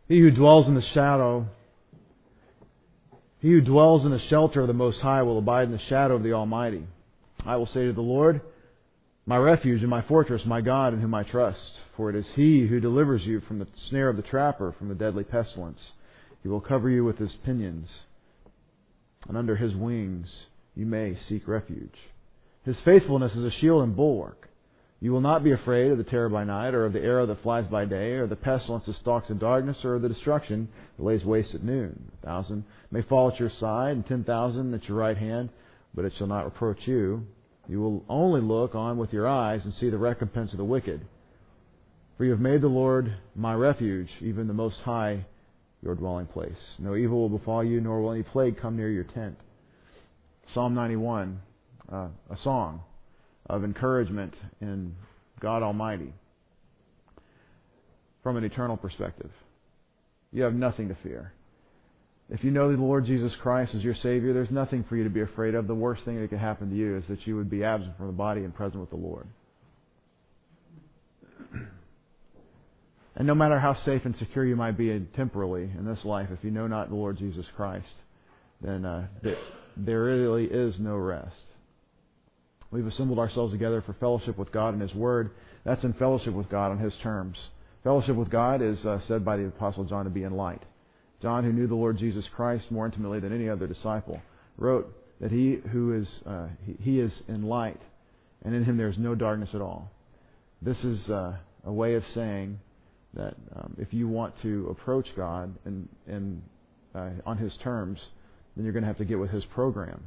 He who dwells in the shelter of the Most High will abide in the shadow of the Almighty. I will say to the Lord, my refuge and my fortress, my God in whom I trust. For it is He who delivers you from the snare of the trapper, from the deadly pestilence. He will cover you with His pinions, and under His wings you may seek refuge. His faithfulness is a shield and bulwark. You will not be afraid of the terror by night, or of the arrow that flies by day, or the pestilence that stalks in darkness, or of the destruction that lays waste at noon. 1,000 may fall at your side, and 10,000 at your right hand, but it shall not approach you. You will only look on with your eyes and see the recompense of the wicked. For you have made the Lord my refuge, even the Most High your dwelling place. No evil will befall you, nor will any plague come near your tent. Psalm 91, a song of encouragement in God Almighty from an eternal perspective. You have nothing to fear. If you know the Lord Jesus Christ as your Savior, there's nothing for you to be afraid of. The worst thing that could happen to you is that you would be absent from the body and present with the Lord. And no matter how safe and secure you might be temporally in this life, if you know not the Lord Jesus Christ, then there really is no rest. We've assembled ourselves together for fellowship with God and His Word. That's in fellowship with God on His terms. Fellowship with God is said by the Apostle John to be in light. John, who knew the Lord Jesus Christ more intimately than any other disciple, wrote that he is in light, and in Him there is no darkness at all. This is a way of saying that if you want to approach God and on His terms, then you're going to have to get with His program.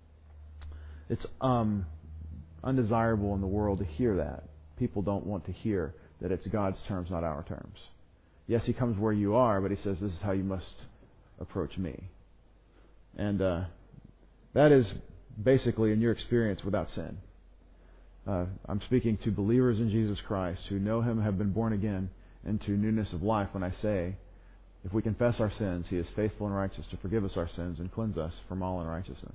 It's undesirable in the world to hear that. People don't want to hear that it's God's terms, not our terms. Yes, He comes where you are, but He says, this is how you must approach me. And that is basically, in your experience, without sin. I'm speaking to believers in Jesus Christ who know Him, have been born again into newness of life when I say, if we confess our sins, He is faithful and righteous to forgive us our sins and cleanse us from all unrighteousness.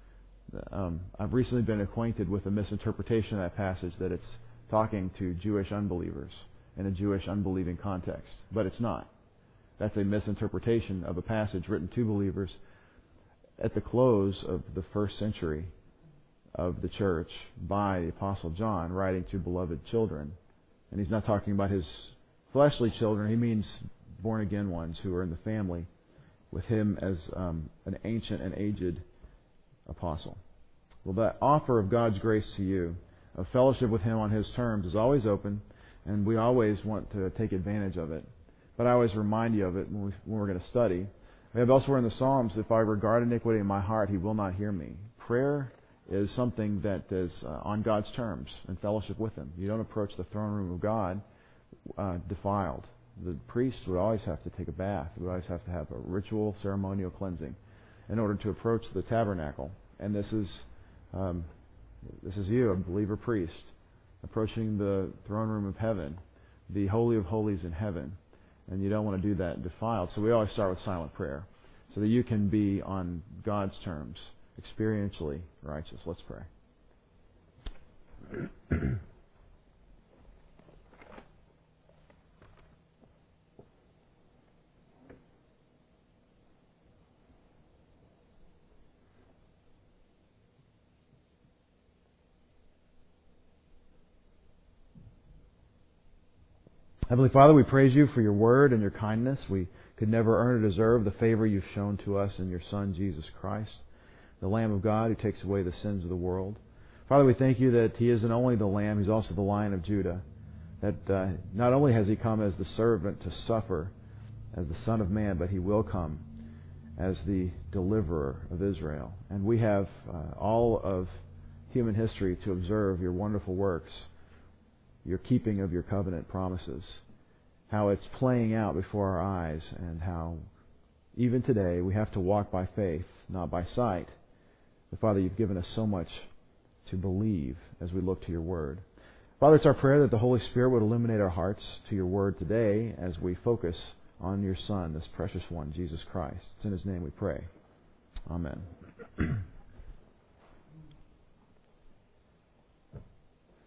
I've recently been acquainted with a misinterpretation of that passage, that it's talking to Jewish unbelievers in a Jewish unbelieving context. But it's not. That's a misinterpretation of a passage written to believers at the close of the first century of the church by the Apostle John, writing to beloved children. And he's not talking about his fleshly children. He means born-again ones who are in the family with him as an ancient and aged apostle. Well, that offer of God's grace to you, of fellowship with Him on His terms, is always open, and we always want to take advantage of it. But I always remind you of it when we're going to study. We have elsewhere in the Psalms, if I regard iniquity in my heart, He will not hear me. Prayer is something that is on God's terms in fellowship with Him. You don't approach the throne room of God defiled. The priest would always have to take a bath. He would always have to have a ritual, ceremonial cleansing in order to approach the tabernacle. And this is you, a believer priest, approaching the throne room of heaven, the Holy of Holies in heaven. And you don't want to do that defiled. So we always start with silent prayer, so that you can be on God's terms, experientially righteous. Let's pray. Heavenly Father, we praise You for Your word and Your kindness. We could never earn or deserve the favor You've shown to us in Your Son, Jesus Christ, the Lamb of God who takes away the sins of the world. Father, we thank You that He isn't only the Lamb, He's also the Lion of Judah. That not only has He come as the servant to suffer as the Son of Man, but He will come as the deliverer of Israel. And we have all of human history to observe Your wonderful works, Your keeping of Your covenant promises, how it's playing out before our eyes, and how even today we have to walk by faith, not by sight. But Father, You've given us so much to believe as we look to Your Word. Father, it's our prayer that the Holy Spirit would illuminate our hearts to Your Word today as we focus on Your Son, this precious one, Jesus Christ. It's in His name we pray. Amen.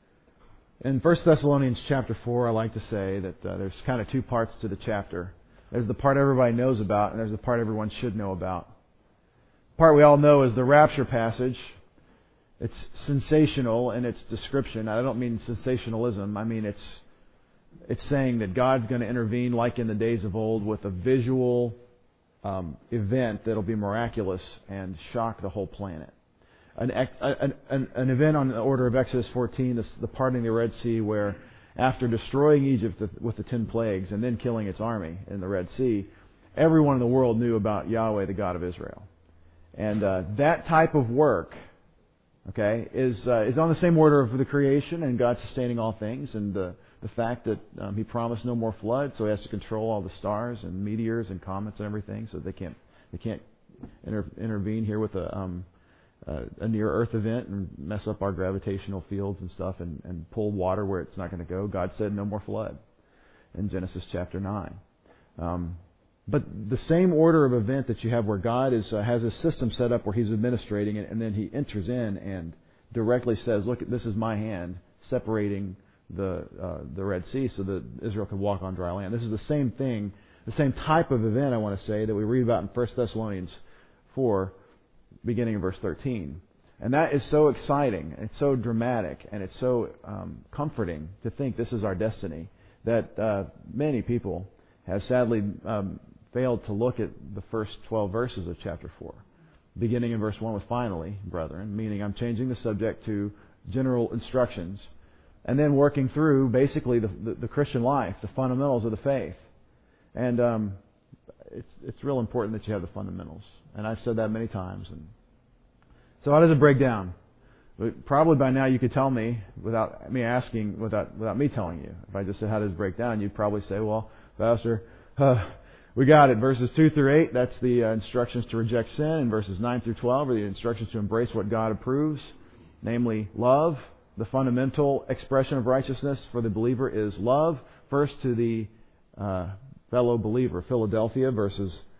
In 1 Thessalonians chapter 4, I like to say that there's kind of two parts to the chapter. There's the part everybody knows about, and there's the part everyone should know about. The part we all know is the rapture passage. It's sensational in its description. I don't mean sensationalism. I mean it's saying that God's going to intervene like in the days of old with a visual event that'll be miraculous and shock the whole planet. An event on the order of Exodus 14, the parting of the Red Sea, where after destroying Egypt with the 10 plagues and then killing its army in the Red Sea, everyone in the world knew about Yahweh, the God of Israel. And that type of work, okay, is on the same order of the creation and God sustaining all things, and the fact that He promised no more flood, so He has to control all the stars and meteors and comets and everything, so they can't intervene here with a near-Earth event and mess up our gravitational fields and stuff and pull water where it's not going to go. God said no more flood in Genesis chapter 9. But the same order of event that you have where God has a system set up where He's administrating it, and then He enters in and directly says, look, this is my hand separating the Red Sea so that Israel could walk on dry land. This is the same thing, the same type of event, I want to say, that we read about in 1 Thessalonians 4, beginning in verse 13. And that is so exciting, it's so dramatic, and it's so comforting to think this is our destiny, that many people have sadly failed to look at the first 12 verses of chapter 4. Beginning in verse 1 with finally, brethren, meaning I'm changing the subject to general instructions, and then working through basically the Christian life, the fundamentals of the faith. And it's real important that you have the fundamentals. And I've said that many times. And so how does it break down? Probably by now you could tell me without me asking, without me telling you. If I just said how does it break down, you'd probably say, well, Pastor, we got it. Verses 2 through 8, that's the instructions to reject sin. And verses 9 through 12 are the instructions to embrace what God approves, namely love. The fundamental expression of righteousness for the believer is love. First to the fellow believer, Philadelphia, verse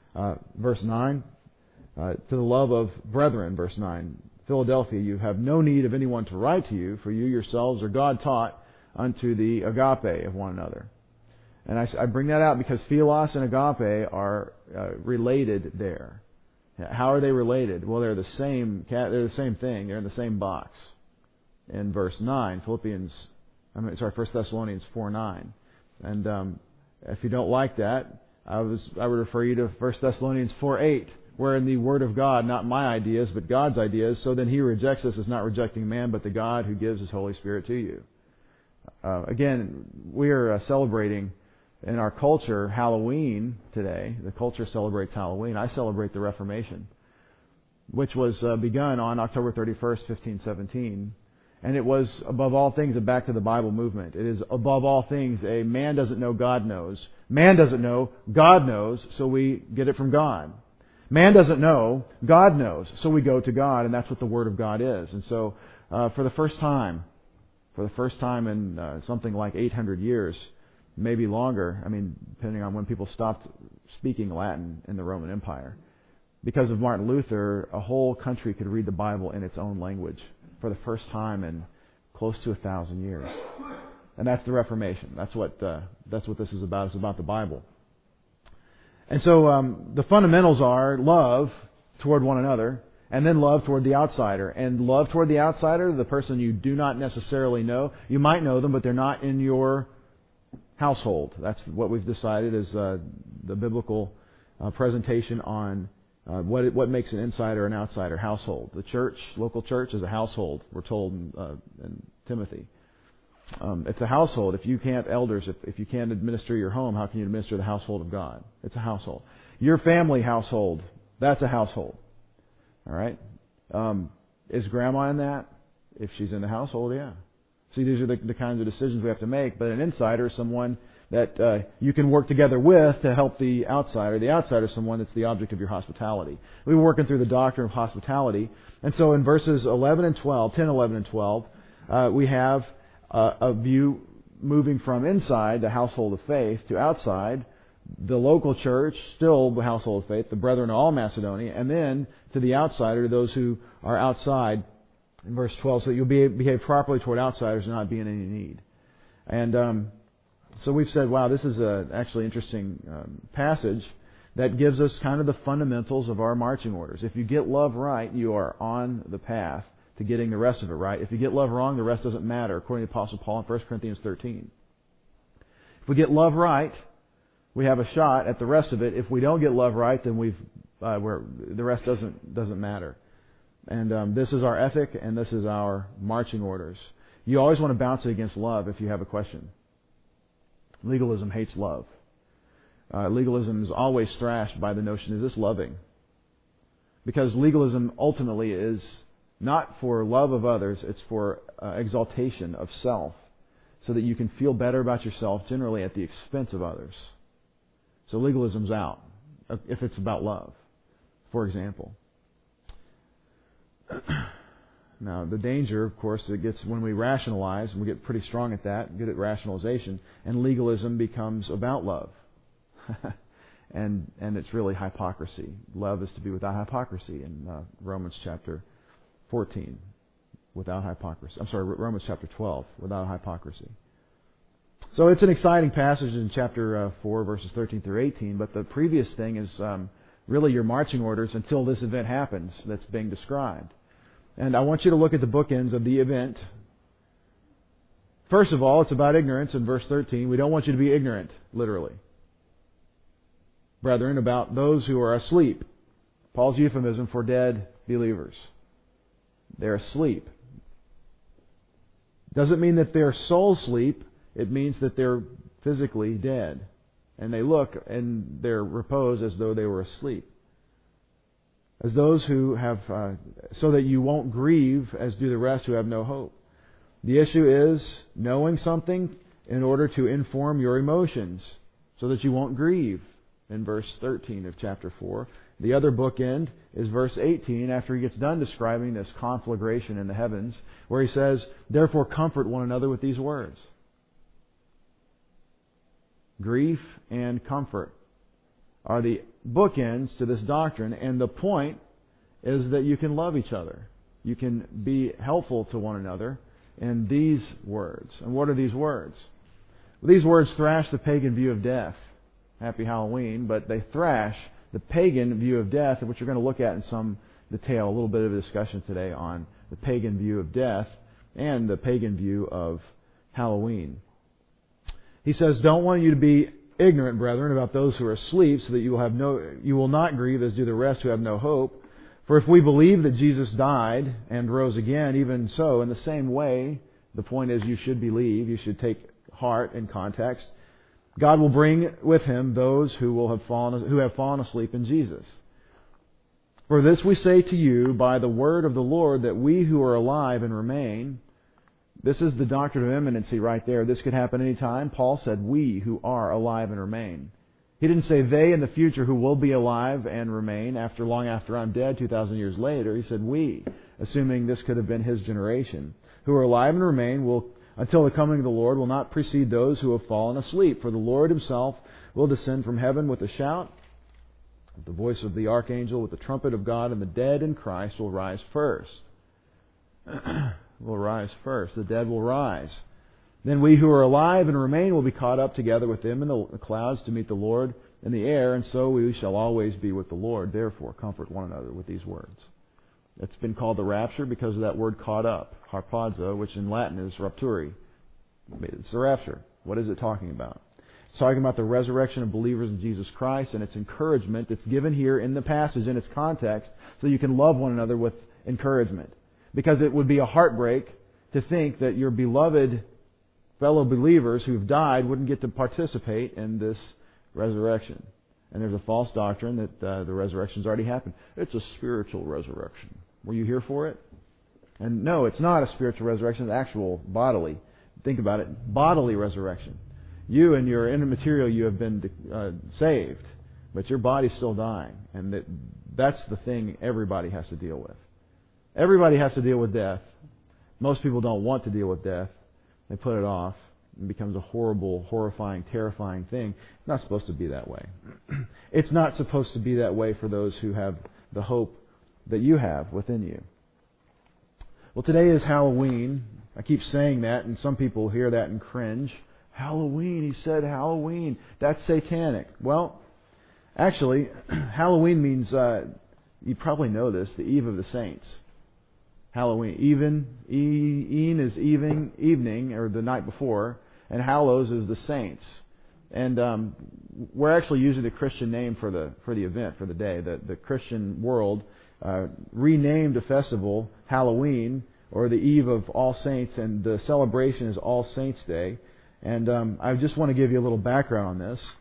9. To the love of brethren, verse 9. Philadelphia, you have no need of anyone to write to you, for you yourselves are God taught unto the agape of one another. And I bring that out because philos and agape are related there. How are they related? Well, they're the same thing. They're in the same box. In verse 9, 1 Thessalonians 4:9. And if you don't like that, I would refer you to 1 Thessalonians 4:8, wherein the Word of God, not my ideas, but God's ideas, so then He rejects us as not rejecting man, but the God who gives His Holy Spirit to you. Again, we are celebrating in our culture Halloween today. The culture celebrates Halloween. I celebrate the Reformation, which was begun on October 31st, 1517. And it was, above all things, a back to the Bible movement. It is, above all things, a man doesn't know, God knows. Man doesn't know, God knows, so we get it from God. Man doesn't know, God knows, so we go to God, and that's what the Word of God is. And so, for the first time in something like 800 years, maybe longer, depending on when people stopped speaking Latin in the Roman Empire, because of Martin Luther, a whole country could read the Bible in its own language for the first time in close to 1,000 years. And that's the Reformation. That's what this is about. It's about the Bible. And so the fundamentals are love toward one another, and then love toward the outsider. And love toward the outsider, the person you do not necessarily know. You might know them, but they're not in your household. That's what we've decided is the biblical presentation on what makes an insider an outsider. Household. The church, local church, is a household. We're told in Timothy. It's a household. If you can't if you can't administer your home, how can you administer the household of God? It's a household. Your family household, that's a household. All right. Is grandma in that? If she's in the household, yeah. See, these are the kinds of decisions we have to make. But an insider is someone that you can work together with to help the outsider. The outsider is someone that's the object of your hospitality. We were working through the doctrine of hospitality. And so in verses 10, 11, and 12, we have a view moving from inside the household of faith to outside the local church, still the household of faith, the brethren of all Macedonia, and then to the outsider, those who are outside, in verse 12, so that you'll behave properly toward outsiders and not be in any need. And So we've said, wow, this is a actually interesting passage that gives us kind of the fundamentals of our marching orders. If you get love right, you are on the path to getting the rest of it right. If you get love wrong, the rest doesn't matter, according to the Apostle Paul in 1 Corinthians 13. If we get love right, we have a shot at the rest of it. If we don't get love right, then the rest doesn't matter. And this is our ethic, and this is our marching orders. You always want to bounce it against love if you have a question. Legalism hates love. Legalism is always thrashed by the notion, is this loving? Because legalism ultimately is not for love of others, it's for exaltation of self, so that you can feel better about yourself, generally at the expense of others. So legalism's out, if it's about love, for example. Now, the danger, of course, it gets when we rationalize, and we get pretty strong at that, good at rationalization, and legalism becomes about love. and it's really hypocrisy. Love is to be without hypocrisy in Romans chapter 14. Without hypocrisy. Romans chapter 12, without hypocrisy. So it's an exciting passage in chapter 4, verses 13 through 18, but the previous thing is really your marching orders until this event happens that's being described. And I want you to look at the bookends of the event. First of all, it's about ignorance in verse 13. We don't want you to be ignorant, literally. Brethren, about those who are asleep. Paul's euphemism for dead believers. They're asleep. Doesn't mean that their souls sleep. It means that they're physically dead. And they look in their repose as though they were asleep. As those who have, so that you won't grieve as do the rest who have no hope. The issue is knowing something in order to inform your emotions so that you won't grieve, in verse 13 of chapter 4. The other bookend is verse 18, after he gets done describing this conflagration in the heavens, where he says, therefore comfort one another with these words. Grief and comfort are the bookends to this doctrine, and the point is that you can love each other. You can be helpful to one another in these words. And what are these words? Well, these words thrash the pagan view of death. Happy Halloween, but they thrash the pagan view of death, which we're going to look at in some detail, a little bit of a discussion today on the pagan view of death and the pagan view of Halloween. He says, don't want you to be ignorant, brethren, about those who are asleep, so that you will not grieve as do the rest who have no hope. For if we believe that Jesus died and rose again, even so, in the same way, the point is you should believe, you should take heart in context. God will bring with Him those who have fallen asleep in Jesus. For this we say to you by the word of the Lord, that we who are alive and remain. This is the doctrine of imminency right there. This could happen any time. Paul said, we who are alive and remain. He didn't say they in the future who will be alive and remain long after I'm dead 2,000 years later. He said we, assuming this could have been his generation, who are alive and remain will, until the coming of the Lord, will not precede those who have fallen asleep. For the Lord Himself will descend from heaven with a shout, with the voice of the archangel, with the trumpet of God, and the dead in Christ will rise first. Will rise first. The dead will rise. Then we who are alive and remain will be caught up together with them in the clouds to meet the Lord in the air, and so we shall always be with the Lord. Therefore, comfort one another with these words. It's been called the rapture because of that word caught up, harpazo, which in Latin is rapturi. It's the rapture. What is it talking about? It's talking about the resurrection of believers in Jesus Christ, and its encouragement that's given here in the passage in its context, so you can love one another with encouragement. Because it would be a heartbreak to think that your beloved fellow believers who've died wouldn't get to participate in this resurrection. And there's a false doctrine that the resurrection's already happened. It's a spiritual resurrection. Were you here for it? And no, it's not a spiritual resurrection. It's actual bodily. Think about it. Bodily resurrection. You and your immaterial, you have been saved, but your body's still dying. And that's the thing everybody has to deal with. Everybody has to deal with death. Most people don't want to deal with death. They put it off. It becomes a horrible, horrifying, terrifying thing. It's not supposed to be that way. It's not supposed to be that way for those who have the hope that you have within you. Well, today is Halloween. I keep saying that, and some people hear that and cringe. Halloween. He said Halloween. That's satanic. Well, actually, Halloween means, you probably know this, the Eve of the Saints. Halloween. Even is evening, or the night before, and Hallows is the saints. And we're actually using the Christian name for the event, for the day. The Christian world renamed the festival Halloween, or the Eve of All Saints, and the celebration is All Saints Day. And I just want to give you a little background on this.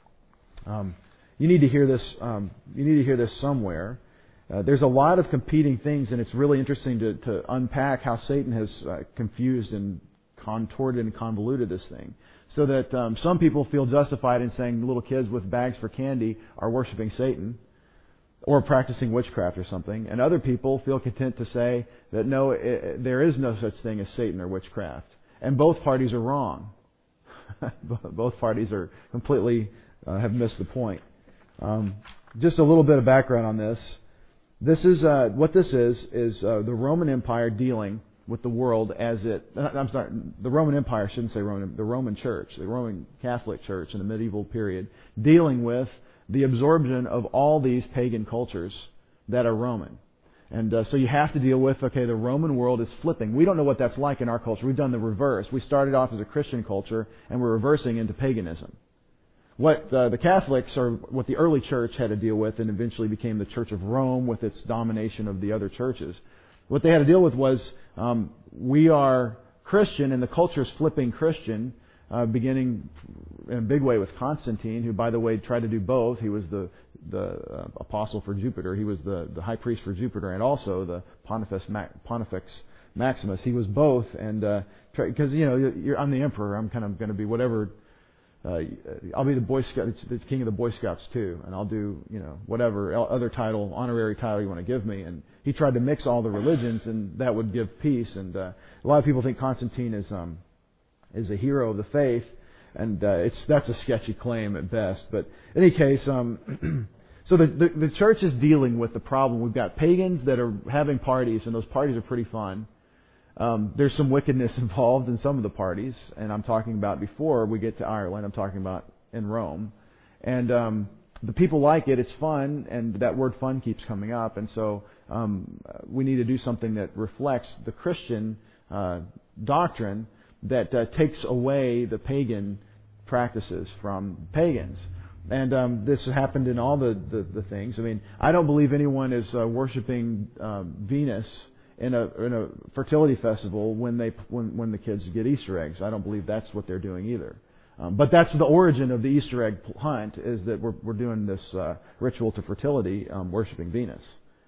You need to hear this. You need to hear this somewhere. There's a lot of competing things, and it's really interesting to unpack how Satan has confused and contorted and convoluted this thing, so that some people feel justified in saying little kids with bags for candy are worshiping Satan or practicing witchcraft or something, and other people feel content to say that no, there is no such thing as Satan or witchcraft, and both parties are wrong. Both parties are completely have missed the point. Just a little bit of background on this. This is what this is the Roman Empire dealing with the world as it. I'm sorry, the Roman Empire, I shouldn't say Roman. The Roman Church, the Roman Catholic Church in the medieval period, dealing with the absorption of all these pagan cultures that are Roman. And so you have to deal with, the Roman world is flipping. We don't know what that's like in our culture. We've done the reverse. We started off as a Christian culture, and we're reversing into paganism. What the Catholics, or what the early church had to deal with, and eventually became the Church of Rome with its domination of the other churches, what they had to deal with was, we are Christian, and the culture is flipping Christian, beginning in a big way with Constantine, who, by the way, tried to do both. He was the apostle for Jupiter. He was the high priest for Jupiter, and also the Pontifex Maximus. He was both, and because I'm the emperor, I'm kind of going to be whatever. I'll be the Boy Scout, the king of the Boy Scouts too, and I'll do whatever other title, honorary title you want to give me. And he tried to mix all the religions, and that would give peace. And a lot of people think Constantine is a hero of the faith, and that's a sketchy claim at best. But in any case, so the church is dealing with the problem. We've got pagans that are having parties, and those parties are pretty fun. There's some wickedness involved in some of the parties, and I'm talking about before we get to Ireland. I'm talking about in Rome, and the people like it. It's fun, and that word "fun" keeps coming up, and so we need to do something that reflects the Christian doctrine that takes away the pagan practices from pagans. And this happened in all the things. I mean, I don't believe anyone is worshiping Venus in a fertility festival when the kids get Easter eggs. I don't believe that's what they're doing either. But that's the origin of the Easter egg hunt, is that we're doing this ritual to fertility, worshiping Venus.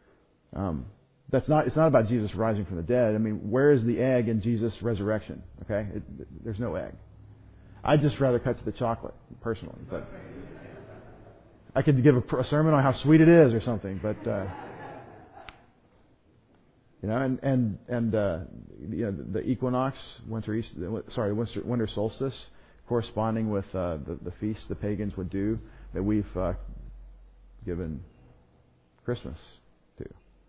It's not about Jesus rising from the dead. I mean, where is the egg in Jesus' resurrection? Okay, there's no egg. I'd just rather cut to the chocolate, personally. But I could give a sermon on how sweet it is or something, but. The equinox, winter solstice, corresponding with the feast the pagans would do, that we've given Christmas to.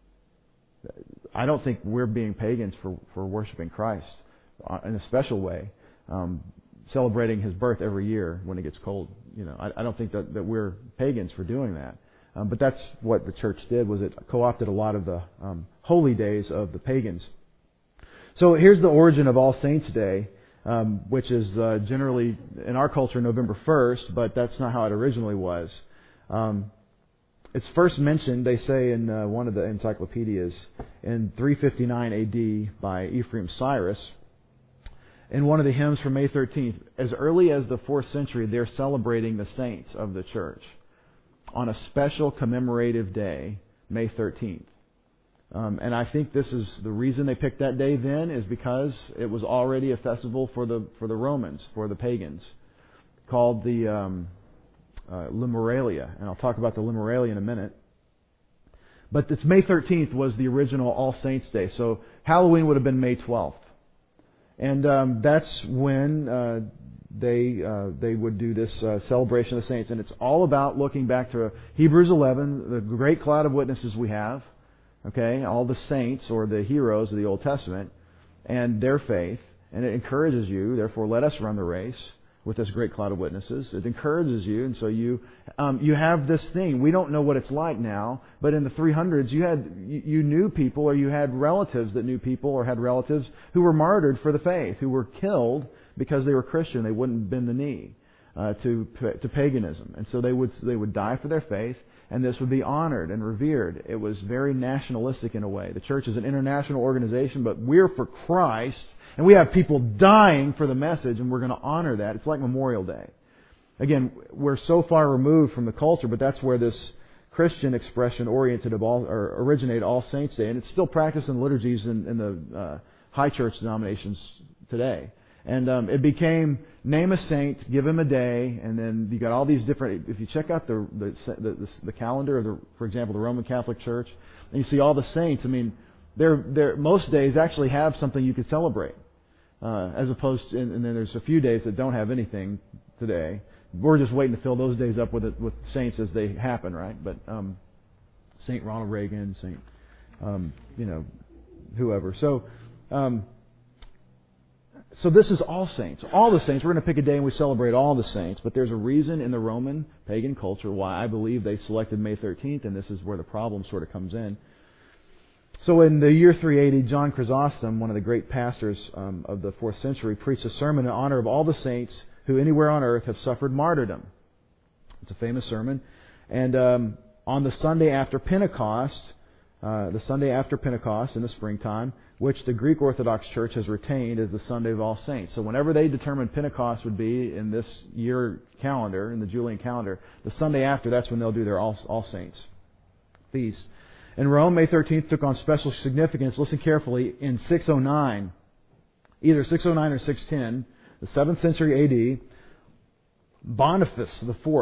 I don't think we're being pagans for worshiping Christ in a special way, celebrating His birth every year when it gets cold. I don't think that we're pagans for doing that. But that's what the church did, was it co-opted a lot of the holy days of the pagans. So here's the origin of All Saints' Day, which is generally, in our culture, November 1st, but that's not how it originally was. It's first mentioned, they say, in one of the encyclopedias, in 359 A.D. by Ephraim Cyrus, in one of the hymns from May 13th. As early as the 4th century, they're celebrating the saints of the church on a special commemorative day, May 13th. And I think this is the reason they picked that day then, is because it was already a festival for the Romans, for the pagans, called the Limeralia. And I'll talk about the Limeralia in a minute. But it's May 13th was the original All Saints' Day. So Halloween would have been May 12th. And that's when they would do this celebration of the saints. And it's all about looking back to Hebrews 11, the great cloud of witnesses we have, okay, all the saints or the heroes of the Old Testament and their faith. And it encourages you, therefore let us run the race. with this great cloud of witnesses. It encourages you, and so you have this thing. We don't know what it's like now, but in the 300s, you knew people, or you had relatives that knew people, or had relatives who were martyred for the faith, who were killed because they were Christian. They wouldn't bend the knee to paganism, and so they would die for their faith, and this would be honored and revered. It was very nationalistic in a way. The church is an international organization, but we're for Christ. And we have people dying for the message, and we're going to honor that. It's like Memorial Day. Again, we're so far removed from the culture, but that's where this Christian expression originated All Saints' Day, and it's still practiced in liturgies in the high church denominations today. And it became name a saint, give him a day, and then you got all these different. If you check out the calendar of for example, the Roman Catholic Church, and you see all the saints. I mean, most days actually have something you could celebrate. As opposed to, and then there's a few days that don't have anything today. We're just waiting to fill those days up with saints as they happen, right? But Saint Ronald Reagan, Saint, whoever. So this is all saints, all the saints. We're going to pick a day and we celebrate all the saints. But there's a reason in the Roman pagan culture why I believe they selected May 13th, and this is where the problem sort of comes in. So in the year 380, John Chrysostom, one of the great pastors of the 4th century, preached a sermon in honor of all the saints who anywhere on earth have suffered martyrdom. It's a famous sermon. And on the Sunday after Pentecost, in the springtime, which the Greek Orthodox Church has retained as the Sunday of All Saints. So whenever they determined Pentecost would be in this year calendar, in the Julian calendar, the Sunday after, that's when they'll do their All Saints feast. In Rome, May 13th took on special significance, listen carefully, in 609, either 609 or 610, the 7th century AD, Boniface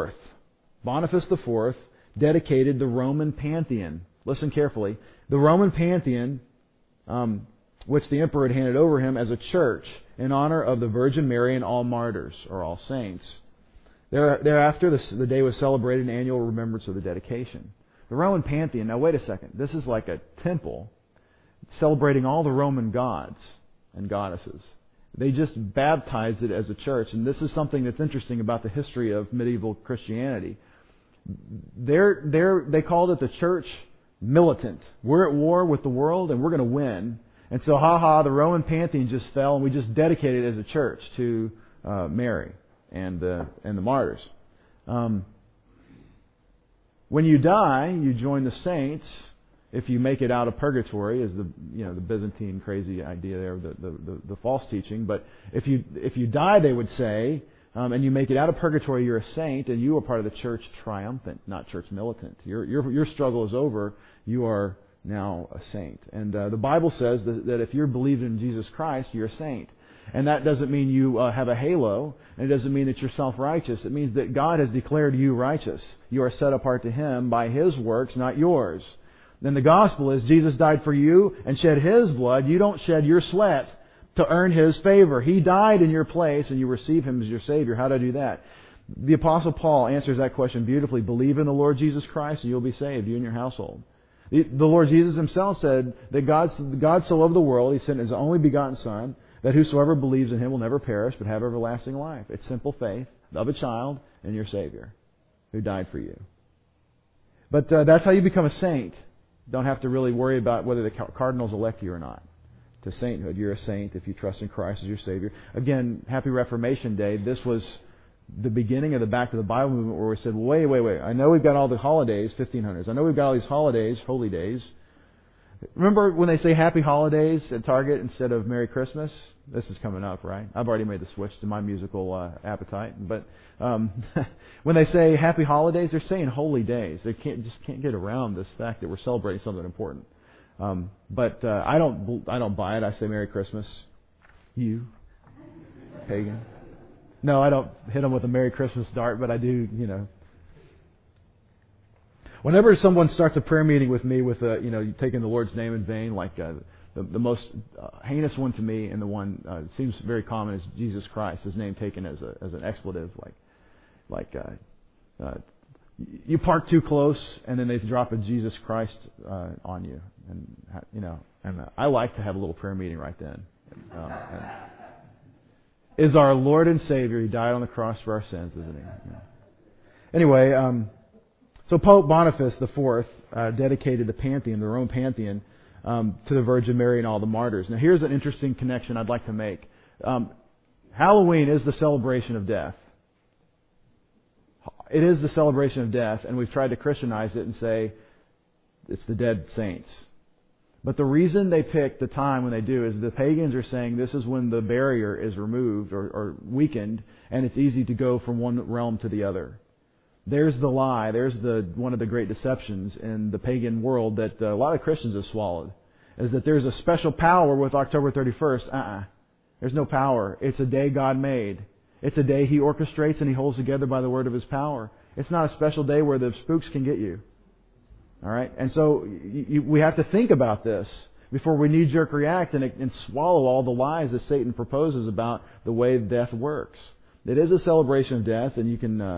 IV dedicated the Roman Pantheon. Listen carefully. The Roman Pantheon, which the emperor had handed over him as a church in honor of the Virgin Mary and all martyrs, or all saints. Thereafter, the day was celebrated in annual remembrance of the dedication. The Roman Pantheon, now wait a second, this is like a temple celebrating all the Roman gods and goddesses. They just baptized it as a church, and this is something that's interesting about the history of medieval Christianity. They called it the church militant. We're at war with the world, and we're going to win. And so, the Roman Pantheon just fell, and we just dedicated it as a church to Mary and the martyrs. When you die, you join the saints. If you make it out of purgatory, is the Byzantine crazy idea there, the false teaching. But if you die, they would say, and you make it out of purgatory, you're a saint, and you are part of the church triumphant, not church militant. Your struggle is over. You are now a saint. And the Bible says that if you're believing in Jesus Christ, you're a saint. And that doesn't mean you have a halo, and it doesn't mean that you're self-righteous. It means that God has declared you righteous. You are set apart to Him by His works, not yours. Then the gospel is Jesus died for you and shed His blood. You don't shed your sweat to earn His favor. He died in your place, and you receive Him as your Savior. How do I do that? The Apostle Paul answers that question beautifully. Believe in the Lord Jesus Christ, and you'll be saved, you and your household. The Lord Jesus Himself said that God so loved the world, He sent His only begotten Son, that whosoever believes in Him will never perish, but have everlasting life. It's simple faith of a child in your Savior who died for you. But that's how you become a saint. Don't have to really worry about whether the cardinals elect you or not. To sainthood, you're a saint if you trust in Christ as your Savior. Again, Happy Reformation Day. This was the beginning of the Back to the Bible movement, where we said, wait. I know we've got all the holidays, 1500s. I know we've got all these holidays, holy days. Remember when they say Happy Holidays at Target instead of Merry Christmas? This is coming up, right? I've already made the switch to my musical appetite. But when they say Happy Holidays, they're saying holy days. They can't get around this fact that we're celebrating something important. But I don't buy it. I say Merry Christmas. You, pagan. No, I don't hit them with a Merry Christmas dart, but I do, Whenever someone starts a prayer meeting with me with taking the Lord's name in vain, like the most heinous one to me, and the one seems very common, is Jesus Christ. His name taken as an expletive, like you park too close, and then they drop a Jesus Christ on you, and I like to have a little prayer meeting right then. is our Lord and Savior. He died on the cross for our sins, isn't He? Yeah. Anyway, so Pope Boniface IV dedicated the Pantheon, the Roman Pantheon, to the Virgin Mary and all the martyrs. Now, here's an interesting connection I'd like to make. Halloween is the celebration of death. It is the celebration of death, and we've tried to Christianize it and say it's the dead saints. But the reason they pick the time when they do is the pagans are saying this is when the barrier is removed or weakened, and it's easy to go from one realm to the other. There's the lie. There's one of the great deceptions in the pagan world that a lot of Christians have swallowed, is that there's a special power with October 31st. There's no power. It's a day God made. It's a day He orchestrates and He holds together by the word of His power. It's not a special day where the spooks can get you. All right? And so we have to think about this before we knee-jerk react and swallow all the lies that Satan proposes about the way death works. It is a celebration of death, and you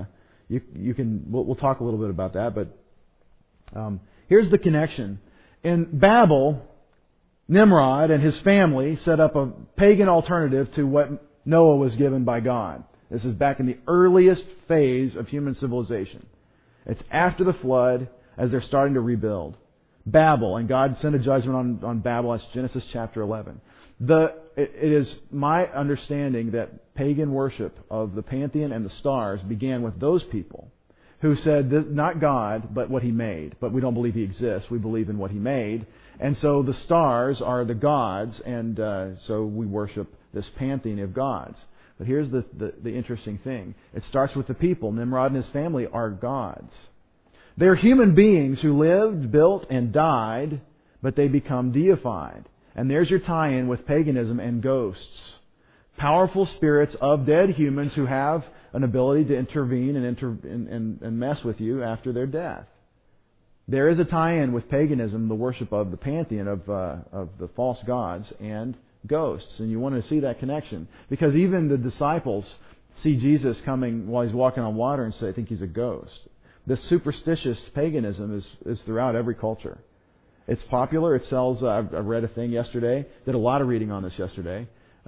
can we'll talk a little bit about that. But here's the connection. In Babel, Nimrod and his family set up a pagan alternative to what Noah was given by God. This is back in the earliest phase of human civilization. It's after the flood, as they're starting to rebuild. Babel, and God sent a judgment on Babel. That's Genesis chapter 11. It is my understanding that pagan worship of the Pantheon and the stars began with those people who said, not God, but what He made. But we don't believe He exists. We believe in what He made. And so the stars are the gods, and so we worship this pantheon of gods. But here's the interesting thing. It starts with the people. Nimrod and his family are gods. They're human beings who lived, built, and died, but they become deified. And there's your tie-in with paganism and ghosts. Powerful spirits of dead humans who have an ability to intervene and mess with you after their death. There is a tie-in with paganism, the worship of the pantheon of the false gods and ghosts. And you want to see that connection. Because even the disciples see Jesus coming while He's walking on water and say, I think He's a ghost. This superstitious paganism is throughout every culture. It's popular. It sells. I read a thing yesterday. Did a lot of reading on this yesterday.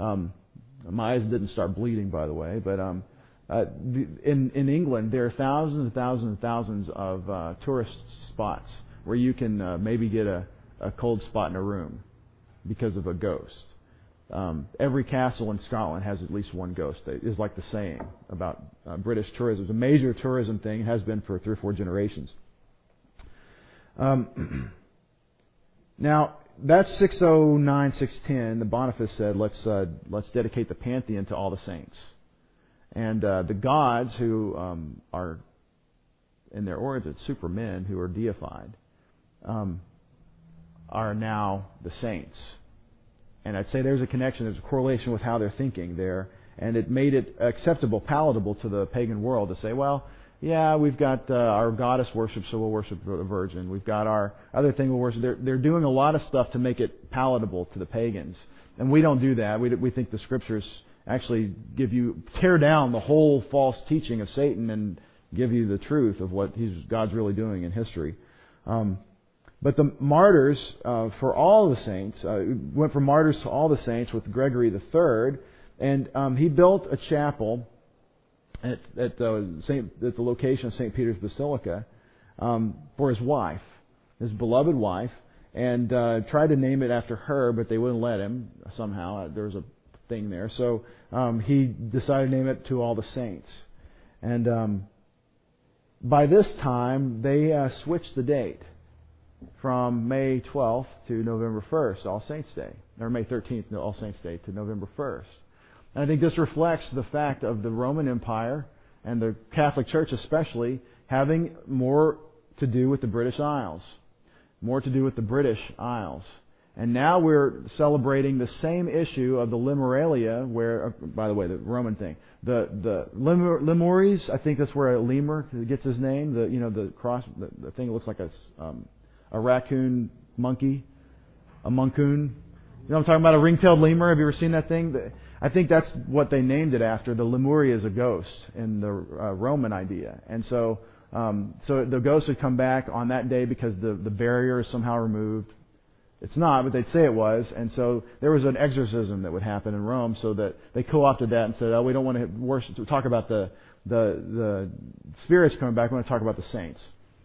My eyes didn't start bleeding, by the way. But in England, there are thousands and thousands and thousands of tourist spots where you can maybe get a cold spot in a room because of a ghost. Every castle in Scotland has at least one ghost. It is like the saying about British tourism. It's a major tourism thing. It has been for 3 or 4 generations. Now, that's 609, 610. The Boniface said, let's dedicate the Pantheon to all the saints. And the gods who are, in their origin, supermen who are deified, are now the saints. And I'd say there's a connection, there's a correlation with how they're thinking there. And it made it acceptable, palatable to the pagan world to say, well, yeah, we've got our goddess worship, so we'll worship the Virgin. We've got our other thing we'll worship. They're doing a lot of stuff to make it palatable to the pagans. And we don't do that. We think the Scriptures actually tear down the whole false teaching of Satan and give you the truth of what God's really doing in history. But the martyrs for all the saints went from martyrs to all the saints with Gregory III, and he built a chapel at the location of St. Peter's Basilica for his wife, his beloved wife, and tried to name it after her, but they wouldn't let him somehow. There was a thing there, so he decided to name it to all the saints. And by this time, they switched the date from May 12th to November 1st, All Saints' Day, or May 13th, All Saints' Day, to November 1st. And I think this reflects the fact of the Roman Empire and the Catholic Church especially having more to do with the British Isles. More to do with the British Isles. And now we're celebrating the same issue of the Lemuralia, where, by the way, the Roman thing. The Lemures, I think that's where a lemur gets his name. The cross, the thing that looks like a raccoon monkey, a moncoon. You know what I'm talking about? A ring-tailed lemur. Have you ever seen that thing? I think that's what they named it after. The Lemuria is a ghost in the Roman idea. And so the ghost would come back on that day because the barrier is somehow removed. It's not, but they'd say it was. And so there was an exorcism that would happen in Rome, so that they co-opted that and said, "Oh, we don't want to talk about the spirits coming back. We want to talk about the saints."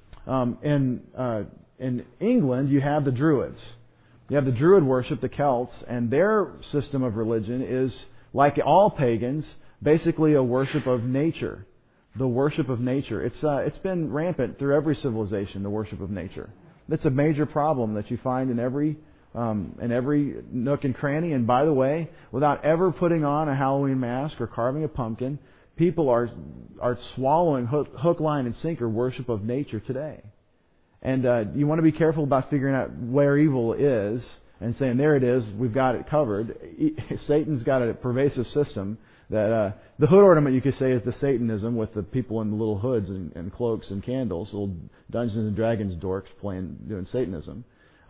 In England, you have the Druids. You have the Druid worship, the Celts, and their system of religion is, like all pagans, basically a worship of nature. The worship of nature. It's been rampant through every civilization, the worship of nature. That's a major problem that you find in every nook and cranny. And by the way, without ever putting on a Halloween mask or carving a pumpkin, people are swallowing hook, line, and sinker worship of nature today. And you want to be careful about figuring out where evil is and saying, there it is, we've got it covered. Satan's got a pervasive system that the hood ornament, you could say, is the Satanism with the people in the little hoods and cloaks and candles, little Dungeons and Dragons dorks doing Satanism.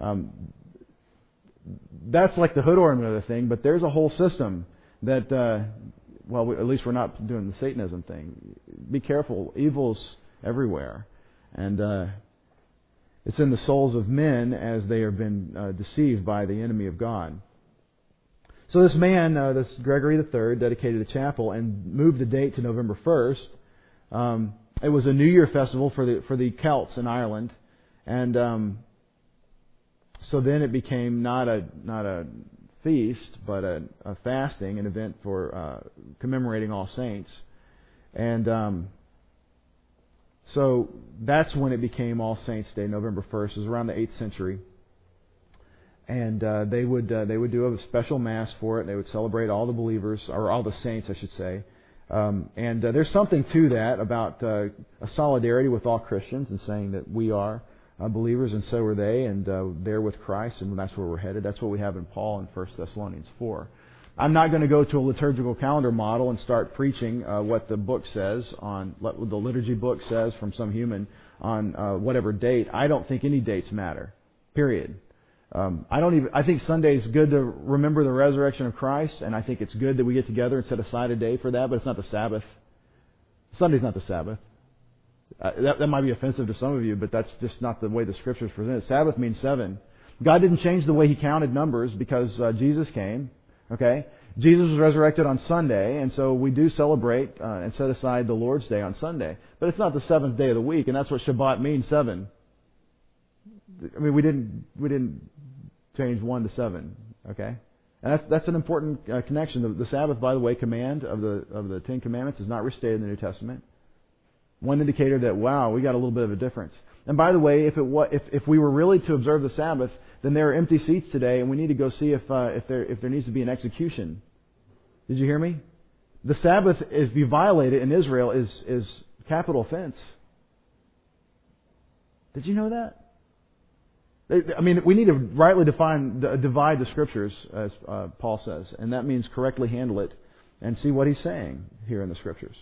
That's like the hood ornament of the thing, but there's a whole system that, at least we're not doing the Satanism thing. Be careful. Evil's everywhere. And it's in the souls of men as they have been deceived by the enemy of God. So this man, this Gregory III, dedicated a chapel and moved the date to November 1st. It was a New Year festival for the Celts in Ireland, and so then it became not a feast, but a fasting, an event for commemorating All Saints, and so that's when it became All Saints Day, November 1st. It was around the 8th century. And they would do a special mass for it. They would celebrate all the believers, or all the saints, I should say. And there's something to that about a solidarity with all Christians and saying that we are believers and so are they, and they're with Christ, and that's where we're headed. That's what we have in Paul in 1 Thessalonians 4. I'm not going to go to a liturgical calendar model and start preaching what the book says what the liturgy book says from some human on whatever date. I don't think any dates matter. Period. I think Sunday's good to remember the resurrection of Christ, and I think it's good that we get together and set aside a day for that, but it's not the Sabbath. Sunday's not the Sabbath. That might be offensive to some of you, but that's just not the way the Scriptures present it. Sabbath means 7. God didn't change the way He counted numbers because Jesus came. Okay? Jesus was resurrected on Sunday, and so we do celebrate and set aside the Lord's Day on Sunday. But it's not the 7th day of the week, and that's what Shabbat means, 7. I mean, we didn't change 1 to 7, okay? And that's an important connection. The Sabbath, by the way, command of the Ten Commandments is not restated in the New Testament. One indicator that, wow, we got a little bit of a difference. And by the way, if we were really to observe the Sabbath, then there are empty seats today, and we need to go see if there needs to be an execution. Did you hear me? The Sabbath, if you violate it in Israel, is capital offense. Did you know that? I mean, we need to rightly divide the Scriptures, as Paul says, and that means correctly handle it and see what he's saying here in the Scriptures.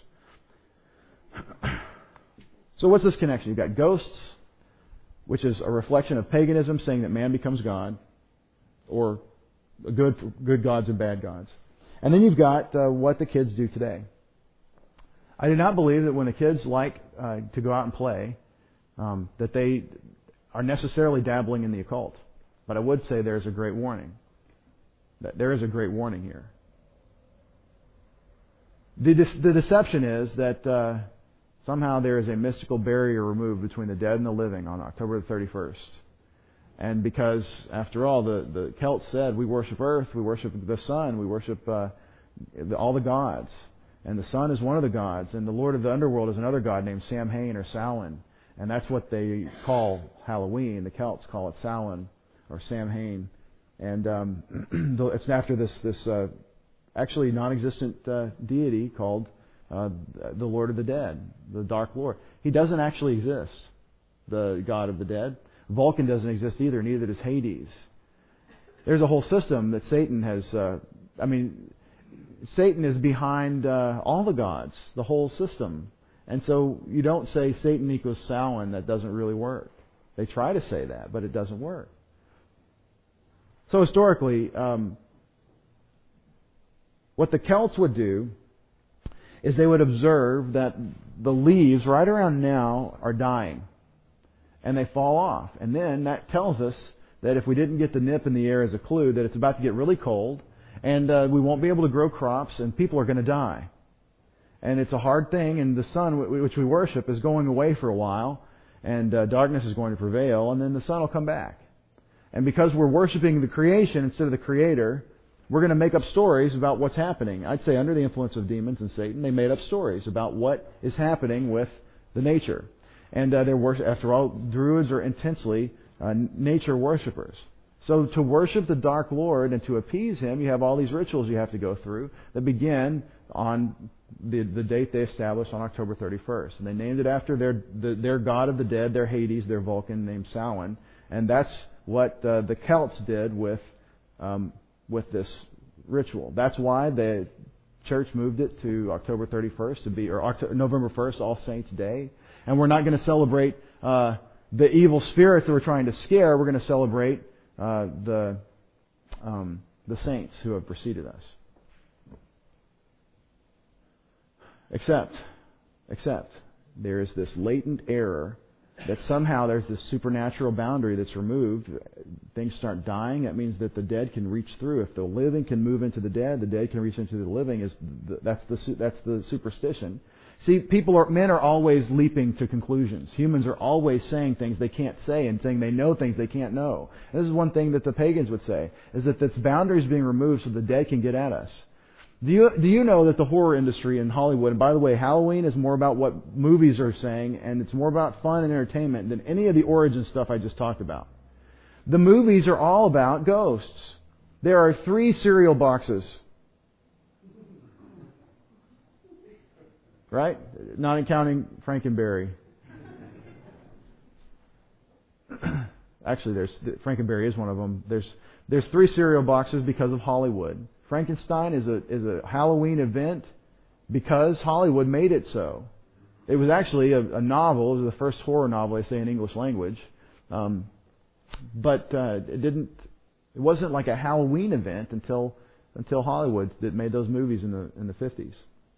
So what's this connection? You've got ghosts, which is a reflection of paganism, saying that man becomes God, or good gods and bad gods. And then you've got what the kids do today. I do not believe that when the kids like to go out and play, that they are necessarily dabbling in the occult. But I would say there's a great warning. There is a great warning here. The deception is that somehow there is a mystical barrier removed between the dead and the living on October the 31st. And because, after all, the Celts said, we worship Earth, we worship the sun, we worship all the gods. And the sun is one of the gods, and the Lord of the Underworld is another god named Samhain or Samhain. And that's what they call Halloween. The Celts call it Samhain or Samhain. And it's after this actually non-existent deity called the Lord of the Dead, the Dark Lord. He doesn't actually exist, the God of the dead. Vulcan doesn't exist either, neither does Hades. There's a whole system that Satan has... Satan is behind all the gods, the whole system. And so you don't say Satan equals Samhain. That doesn't really work. They try to say that, but it doesn't work. So historically, what the Celts would do is they would observe that the leaves right around now are dying. And they fall off. And then that tells us that if we didn't get the nip in the air as a clue, that it's about to get really cold, and we won't be able to grow crops, and people are going to die. And it's a hard thing, and the sun, which we worship, is going away for a while, and darkness is going to prevail, and then the sun will come back. And because we're worshiping the creation instead of the Creator, we're going to make up stories about what's happening. I'd say under the influence of demons and Satan, they made up stories about what is happening with the nature. And after all, Druids are intensely nature worshippers. So to worship the Dark Lord and to appease Him, you have all these rituals you have to go through that begin on the date they established on October 31st. And they named it after their god of the dead, their Hades, their Vulcan named Samhain. And that's what the Celts did with this ritual. That's why the church moved it to October 31st to be, or November 1st, All Saints' Day. And we're not going to celebrate the evil spirits that we're trying to scare. We're going to celebrate the saints who have preceded us. Except there is this latent error that somehow there's this supernatural boundary that's removed. Things start dying. That means that the dead can reach through. If the living can move into the dead can reach into the living. That's the superstition. See, men are always leaping to conclusions. Humans are always saying things they can't say and saying they know things they can't know. And this is one thing that the pagans would say, is that this boundary is being removed so the dead can get at us. Do you know that the horror industry in Hollywood, and by the way, Halloween is more about what movies are saying, and it's more about fun and entertainment than any of the origin stuff I just talked about. The movies are all about ghosts. There are 3 cereal boxes. Right? Not counting Frankenberry. Actually, Frankenberry is one of them. There's 3 cereal boxes because of Hollywood. Frankenstein is a Halloween event because Hollywood made it so. It was actually a novel. It was the first horror novel, I say, in English language. But it wasn't like a Halloween event until Hollywood that made those movies in the 50s.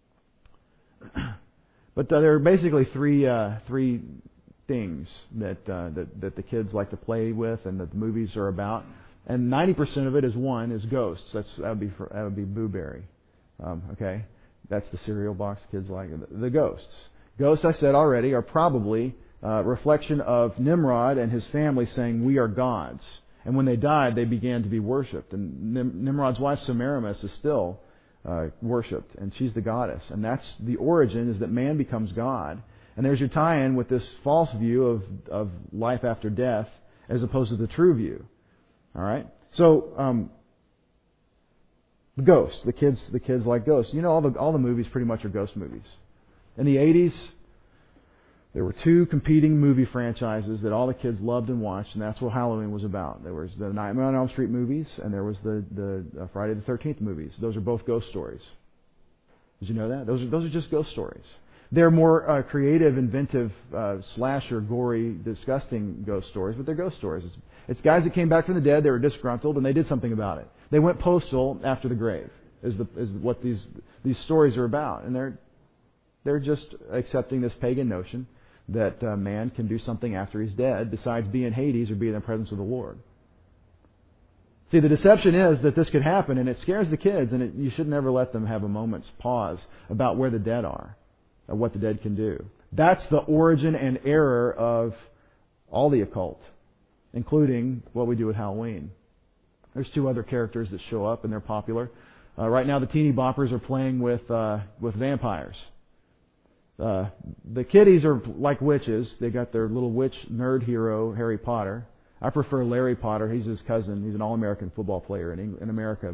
But there are basically three things that the kids like to play with and that the movies are about. And 90% of it is ghosts. That would be Boo Berry. Okay, that's the cereal box kids like. The ghosts. Ghosts, I said already, are probably a reflection of Nimrod and his family saying, "We are gods." And when they died, they began to be worshipped. And Nimrod's wife Semiramis is still worshipped, and she's the goddess. And that's the origin, is that man becomes God. And there's your tie-in with this false view of life after death as opposed to the true view. All right. So the ghosts, the kids like ghosts. You know, all the movies pretty much are ghost movies. In the 80s, there were 2 competing movie franchises that all the kids loved and watched, and that's what Halloween was about. There was the Nightmare on Elm Street movies, and there was the Friday the 13th movies. Those are both ghost stories. Did you know that? Those are just ghost stories. They're more creative, inventive, slasher, gory, disgusting ghost stories, but they're ghost stories. It's guys that came back from the dead, they were disgruntled, and they did something about it. They went postal after the grave, is what these stories are about. And they're just accepting this pagan notion that man can do something after he's dead besides be in Hades or be in the presence of the Lord. See, the deception is that this could happen, and it scares the kids, and you should never let them have a moment's pause about where the dead are, or what the dead can do. That's the origin and error of all the occult, including what we do with Halloween. There's 2 other characters that show up, and they're popular. Right now, the teeny boppers are playing with vampires. The kiddies are like witches. They got their little witch nerd hero, Harry Potter. I prefer Larry Potter. He's his cousin. He's an all-American football player in America.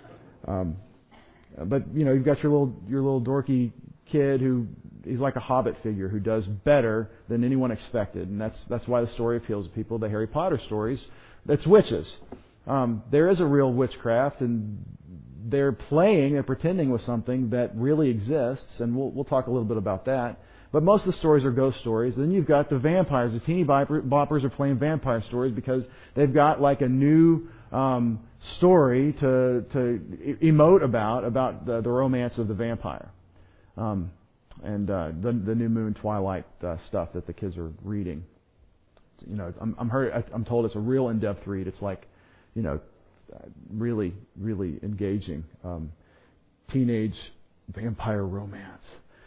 But you know, you've got your little dorky kid who he's like a Hobbit figure who does better than anyone expected, and that's why the story appeals to people. The Harry Potter stories, that's witches. There is a real witchcraft, and they're pretending with something that really exists, and we'll talk a little bit about that. But most of the stories are ghost stories. Then you've got the vampires. The teeny boppers are playing vampire stories because they've got like a new story to emote about the romance of the vampire, and the New Moon Twilight stuff that the kids are reading. I'm told it's a real in-depth read. It's like, really, really engaging teenage vampire romance.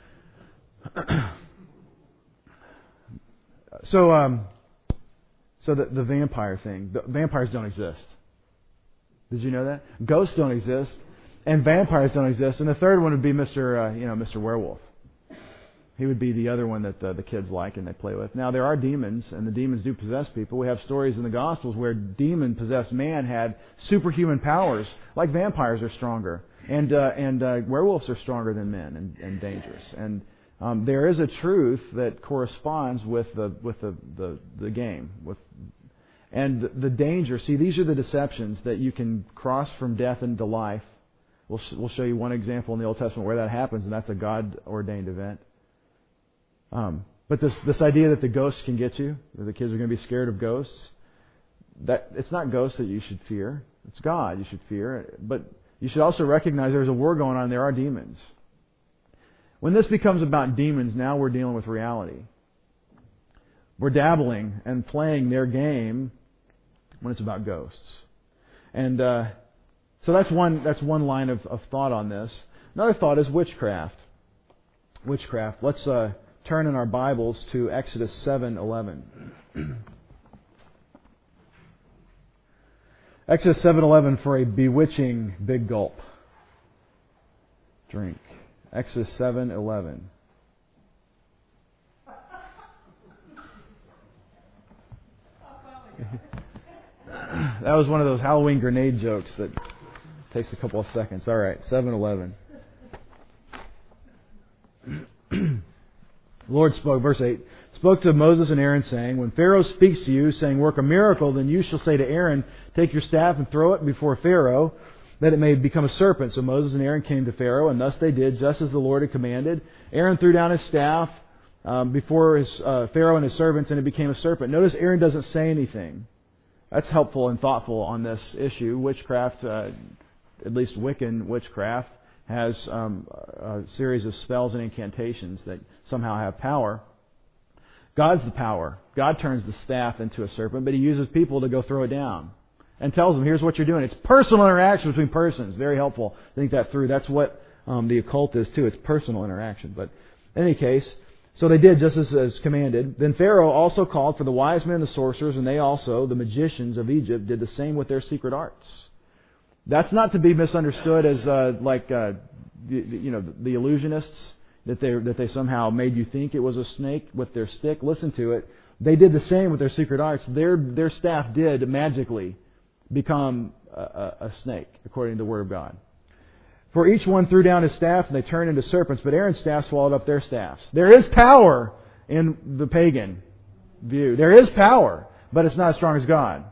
So the vampire thing. The vampires don't exist. Did you know that? Ghosts don't exist, and vampires don't exist. And the third one would be Mr. Werewolf. He would be the other one that the kids like and they play with. Now, there are demons, and the demons do possess people. We have stories in the Gospels where demon-possessed man had superhuman powers, like vampires are stronger, and werewolves are stronger than men and dangerous. And there is a truth that corresponds with the game, and the danger. See, these are the deceptions that you can cross from death into life. We'll show you one example in the Old Testament where that happens, and that's a God-ordained event. But this idea that the ghosts can get you, that the kids are going to be scared of ghosts, that it's not ghosts that you should fear. It's God you should fear. But you should also recognize there's a war going on. There are demons. When this becomes about demons, now we're dealing with reality. We're dabbling and playing their game when it's about ghosts. And so that's one line of thought on this. Another thought is witchcraft. Witchcraft. Let's turn in our Bibles to Exodus 7:11. Exodus 7:11 for a bewitching big gulp. Drink. Exodus 7:11. That was one of those Halloween grenade jokes that takes a couple of seconds. All right, 7:11. The Lord spoke, verse 8, spoke to Moses and Aaron, saying, when Pharaoh speaks to you, saying, work a miracle, then you shall say to Aaron, take your staff and throw it before Pharaoh, that it may become a serpent. So Moses and Aaron came to Pharaoh, and thus they did, just as the Lord had commanded. Aaron threw down his staff before Pharaoh and his servants, and it became a serpent. Notice Aaron doesn't say anything. That's helpful and thoughtful on this issue. Witchcraft, at least Wiccan witchcraft, has a series of spells and incantations that somehow have power. God's the power. God turns the staff into a serpent, but He uses people to go throw it down and tells them, here's what you're doing. It's personal interaction between persons. Very helpful. Think that through. That's what the occult is too. It's personal interaction. But in any case, so they did just as commanded. Then Pharaoh also called for the wise men and the sorcerers, and they also, the magicians of Egypt, did the same with their secret arts. That's not to be misunderstood as the illusionists that they somehow made you think it was a snake with their stick. Listen to it. They did the same with their secret arts. Their staff did magically become a snake, according to the Word of God. For each one threw down his staff, and they turned into serpents. But Aaron's staff swallowed up their staffs. There is power in the pagan view. There is power, but it's not as strong as God.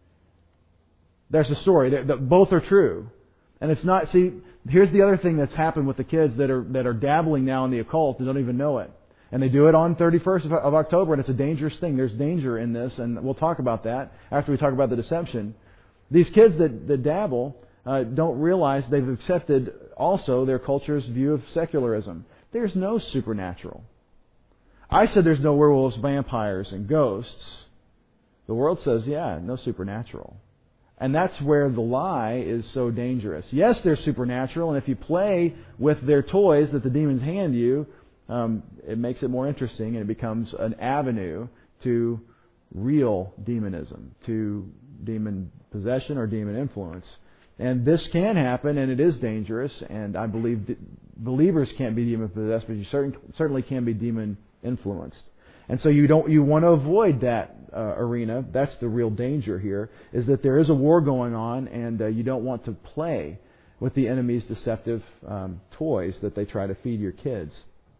There's the story. Both are true. And it's not, see, here's the other thing that's happened with the kids that are dabbling now in the occult and don't even know it. And they do it on 31st of October, and it's a dangerous thing. There's danger in this, and we'll talk about that after we talk about the deception. These kids that dabble don't realize they've accepted also their culture's view of secularism. There's no supernatural. I said there's no werewolves, vampires, and ghosts. The world says, yeah, no supernatural. And that's where the lie is so dangerous. Yes, they're supernatural, and if you play with their toys that the demons hand you, it makes it more interesting, and it becomes an avenue to real demonism, to demon possession or demon influence. And this can happen, and it is dangerous, and I believe believers can't be demon possessed, but you certainly can be demon influenced. And so you want to avoid that arena. That's the real danger here, is that there is a war going on, and you don't want to play with the enemy's deceptive toys that they try to feed your kids.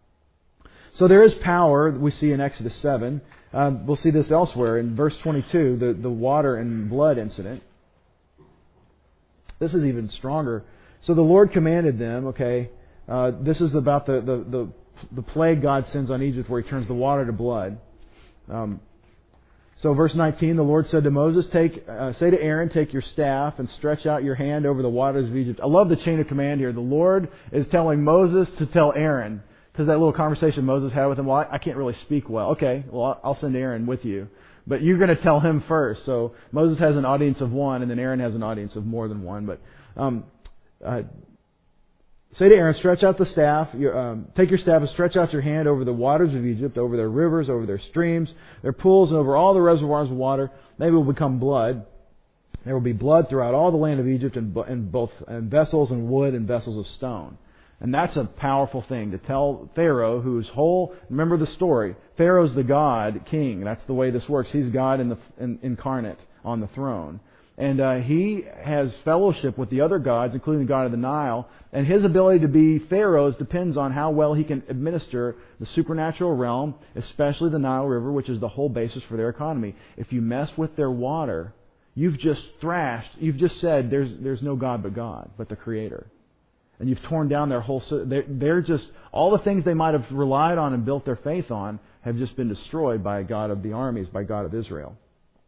So there is power we see in Exodus 7. We'll see this elsewhere in verse 22, the water and blood incident. This is even stronger. So the Lord commanded them, okay, this is about the plague God sends on Egypt where He turns the water to blood. So verse 19, the Lord said to Moses, say to Aaron, take your staff and stretch out your hand over the waters of Egypt. I love the chain of command here. The Lord is telling Moses to tell Aaron, because that little conversation Moses had with him, well, I can't really speak well. Okay, well, I'll send Aaron with you. but you're going to tell him first. So Moses has an audience of one, and then Aaron has an audience of more than one. But say to Aaron, stretch out the staff. Take your staff and stretch out your hand over the waters of Egypt, over their rivers, over their streams, their pools, and over all the reservoirs of water. They will become blood. There will be blood throughout all the land of Egypt, in both vessels and wood and vessels of stone. And that's a powerful thing to tell Pharaoh, whose remember the story, Pharaoh's the God king. That's the way this works. He's God incarnate on the throne. And he has fellowship with the other gods, including the god of the Nile. And his ability to be Pharaoh's depends on how well he can administer the supernatural realm, especially the Nile River, which is the whole basis for their economy. If you mess with their water, you've just said there's no God but the Creator. And you've torn down their whole... They're just... All the things they might have relied on and built their faith on have just been destroyed by God of the armies, by God of Israel.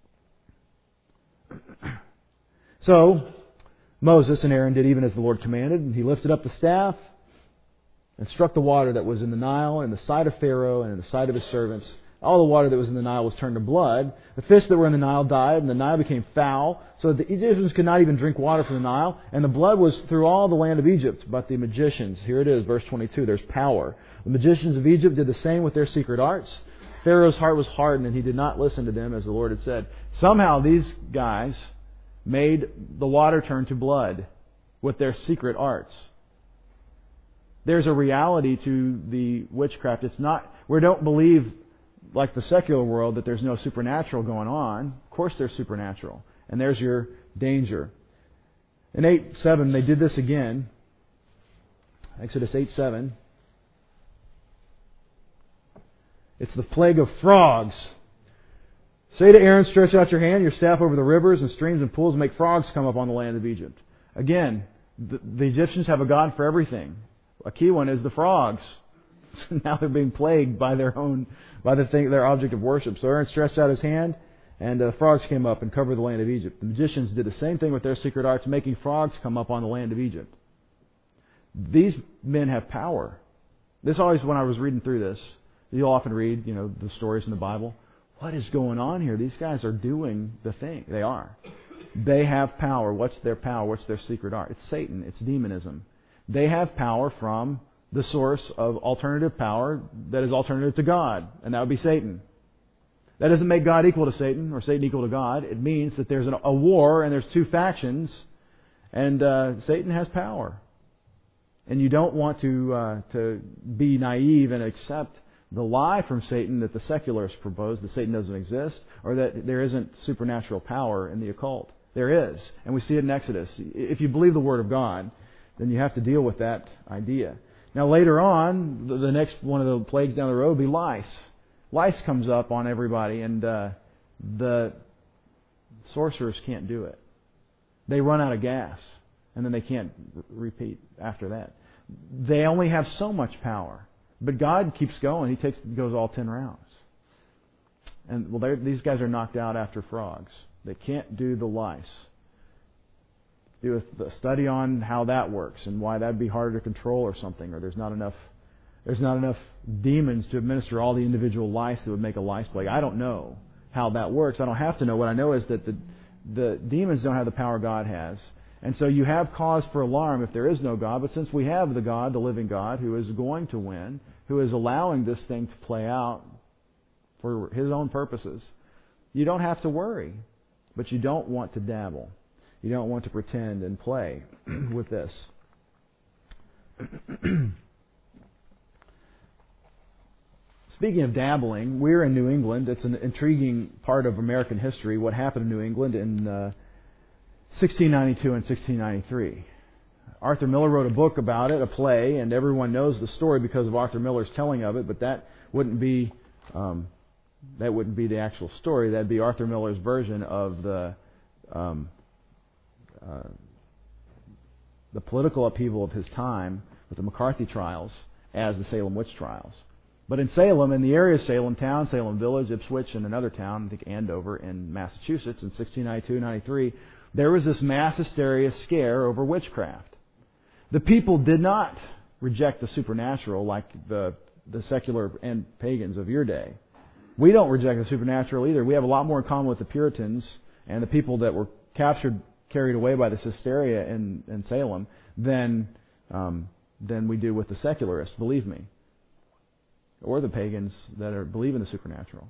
So, Moses and Aaron did even as the Lord commanded, and he lifted up the staff and struck the water that was in the Nile in the sight of Pharaoh and in the sight of his servants. All the water that was in the Nile was turned to blood. The fish that were in the Nile died, and the Nile became foul, so that the Egyptians could not even drink water from the Nile. And the blood was through all the land of Egypt. But the magicians, here it is, verse 22, there's power. The magicians of Egypt did the same with their secret arts. Pharaoh's heart was hardened, and he did not listen to them, as the Lord had said. Somehow these guys made the water turn to blood with their secret arts. There's a reality to the witchcraft. We don't believe, like the secular world, that there's no supernatural going on. Of course there's supernatural. And there's your danger. In 8:7, they did this again. Exodus 8:7. It's the plague of frogs. Say to Aaron, stretch out your hand, your staff over the rivers and streams and pools, and make frogs come up on the land of Egypt. Again, the Egyptians have a god for everything. A key one is the frogs. Now they're being plagued by their object of worship. So Aaron stretched out his hand, and frogs came up and covered the land of Egypt. The magicians did the same thing with their secret arts, making frogs come up on the land of Egypt. These men have power. This always, when I was reading through this, you'll often read, the stories in the Bible. What is going on here? These guys are doing the thing. They are. They have power. What's their power? What's their secret art? It's Satan. It's demonism. They have power from the source of alternative power that is alternative to God, and that would be Satan. That doesn't make God equal to Satan or Satan equal to God. It means that there's a war and there's two factions, and Satan has power. And you don't want to be naive and accept the lie from Satan that the secularists propose, that Satan doesn't exist, or that there isn't supernatural power in the occult. There is, and we see it in Exodus. If you believe the Word of God, then you have to deal with that idea. Now later on, the next one of the plagues down the road will be lice. Lice comes up on everybody, and the sorcerers can't do it. They run out of gas, and then they can't repeat after that. They only have so much power. But God keeps going. He goes all 10 rounds. And these guys are knocked out after frogs. They can't do the lice. Do a study on how that works and why that'd be harder to control or something, or there's not enough demons to administer all the individual lice that would make a lice plague. I don't know how that works. I don't have to know. What I know is that the demons don't have the power God has. And so you have cause for alarm if there is no God. But since we have the God, the living God, who is going to win, who is allowing this thing to play out for His own purposes, you don't have to worry. But you don't want to dabble. You don't want to pretend and play with this. Speaking of dabbling, we're in New England. It's an intriguing part of American history, what happened in New England in 1692 and 1693. Arthur Miller wrote a book about it, a play, and everyone knows the story because of Arthur Miller's telling of it, but that wouldn't be the actual story. That'd be Arthur Miller's version of the political upheaval of his time with the McCarthy trials as the Salem witch trials. But in Salem, in the area of Salem town, Salem Village, Ipswich, and another town, I think Andover in Massachusetts in 1692-93, there was this mass hysteria scare over witchcraft. The people did not reject the supernatural like the secular and pagans of your day. We don't reject the supernatural either. We have a lot more in common with the Puritans and the people that were carried away by this hysteria in Salem than we do with the secularists, believe me, or the pagans that believe in the supernatural.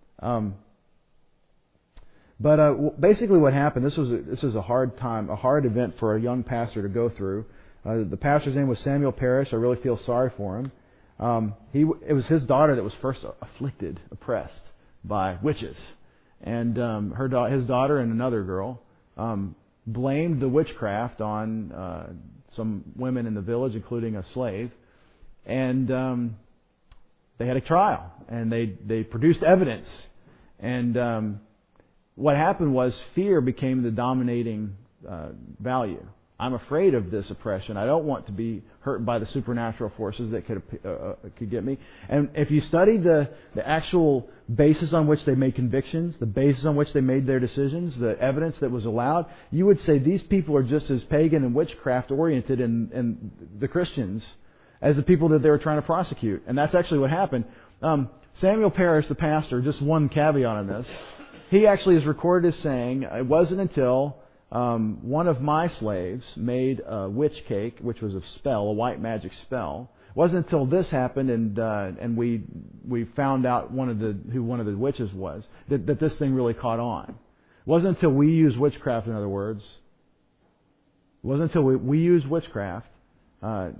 But basically what happened, this was a hard time, a hard event for a young pastor to go through. The pastor's name was Samuel Parrish. I really feel sorry for him. It was his daughter that was first oppressed by witches. And his daughter and another girl blamed the witchcraft on some women in the village, including a slave. And they had a trial, and they produced evidence. And what happened was fear became the dominating value. I'm afraid of this oppression. I don't want to be hurt by the supernatural forces that could get me. And if you study the actual basis on which they made convictions, the basis on which they made their decisions, the evidence that was allowed, you would say these people are just as pagan and witchcraft oriented in the Christians as the people that they were trying to prosecute. And that's actually what happened. Samuel Parrish, the pastor, just one caveat on this. He actually is recorded as saying, it wasn't until one of my slaves made a witch cake, which was a spell, a white magic spell. It wasn't until this happened and we found out who one of the witches was that this thing really caught on. It wasn't until we used witchcraft, in other words. It wasn't until we used witchcraft that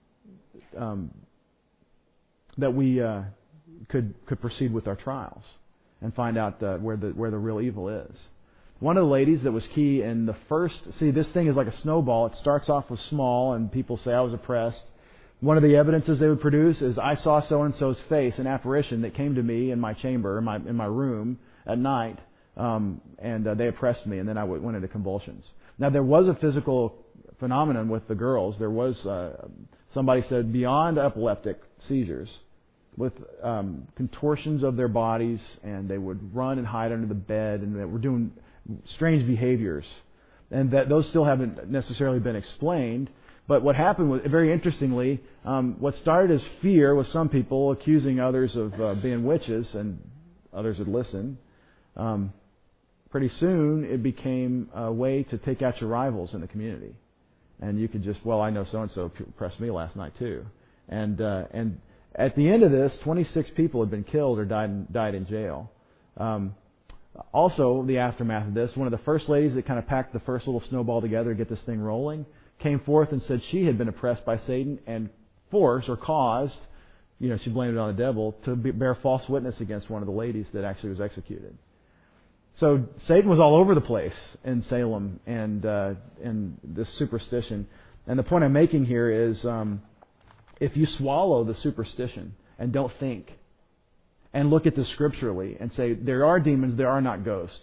we could proceed with our trials and find out where the real evil is. One of the ladies that was key in the first... See, this thing is like a snowball. It starts off with small, and people say, I was oppressed. One of the evidences they would produce is, I saw so-and-so's face, an apparition that came to me in my chamber, in my room at night, and they oppressed me, and then I went into convulsions. Now, there was a physical phenomenon with the girls. There was, somebody said, beyond epileptic seizures, with contortions of their bodies, and they would run and hide under the bed, and they were doing strange behaviors, and that those still haven't necessarily been explained. But what happened was, very interestingly, what started as fear with some people accusing others of being witches, and others would listen. Pretty soon, it became a way to take out your rivals in the community, and you could just, well, I know so and so oppressed me last night too, and at the end of this, 26 people had been killed or died in jail. Also, the aftermath of this, one of the first ladies that kind of packed the first little snowball together to get this thing rolling came forth and said she had been oppressed by Satan and forced or caused, she blamed it on the devil, to bear false witness against one of the ladies that actually was executed. So Satan was all over the place in Salem and this superstition. And the point I'm making here is if you swallow the superstition and don't think, and look at this scripturally and say, there are demons, there are not ghosts.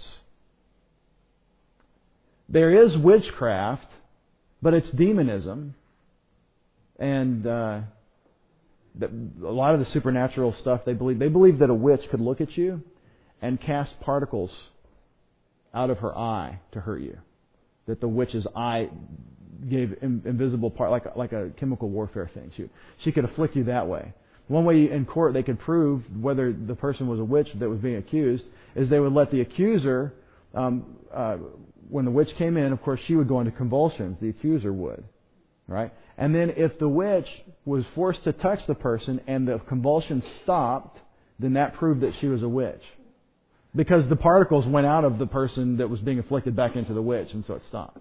There is witchcraft, but it's demonism. And a lot of the supernatural stuff, they believe that a witch could look at you and cast particles out of her eye to hurt you. That the witch's eye gave invisible like a chemical warfare thing. She could afflict you that way. One way in court they could prove whether the person was a witch that was being accused is they would let the accuser, when the witch came in, of course, she would go into convulsions. The accuser would, right? And then if the witch was forced to touch the person and the convulsions stopped, then that proved that she was a witch. Because the particles went out of the person that was being afflicted back into the witch, and so it stopped.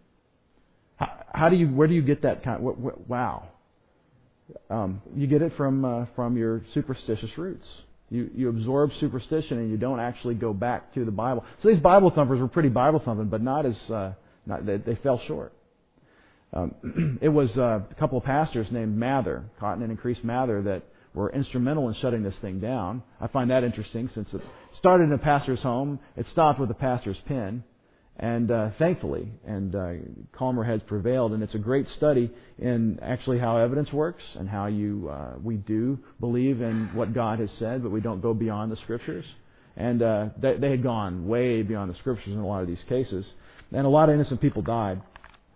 Where do you get that kind of... Wow. You get it from your superstitious roots. You absorb superstition and you don't actually go back to the Bible. So these Bible thumpers were pretty Bible thumping, but they fell short. It was a couple of pastors named Mather, Cotton and Increase Mather, that were instrumental in shutting this thing down. I find that interesting since it started in a pastor's home. It stopped with a pastor's pen. And thankfully, calmer heads prevailed, and it's a great study in actually how evidence works and how we do believe in what God has said, but we don't go beyond the Scriptures. And they had gone way beyond the Scriptures in a lot of these cases, and a lot of innocent people died.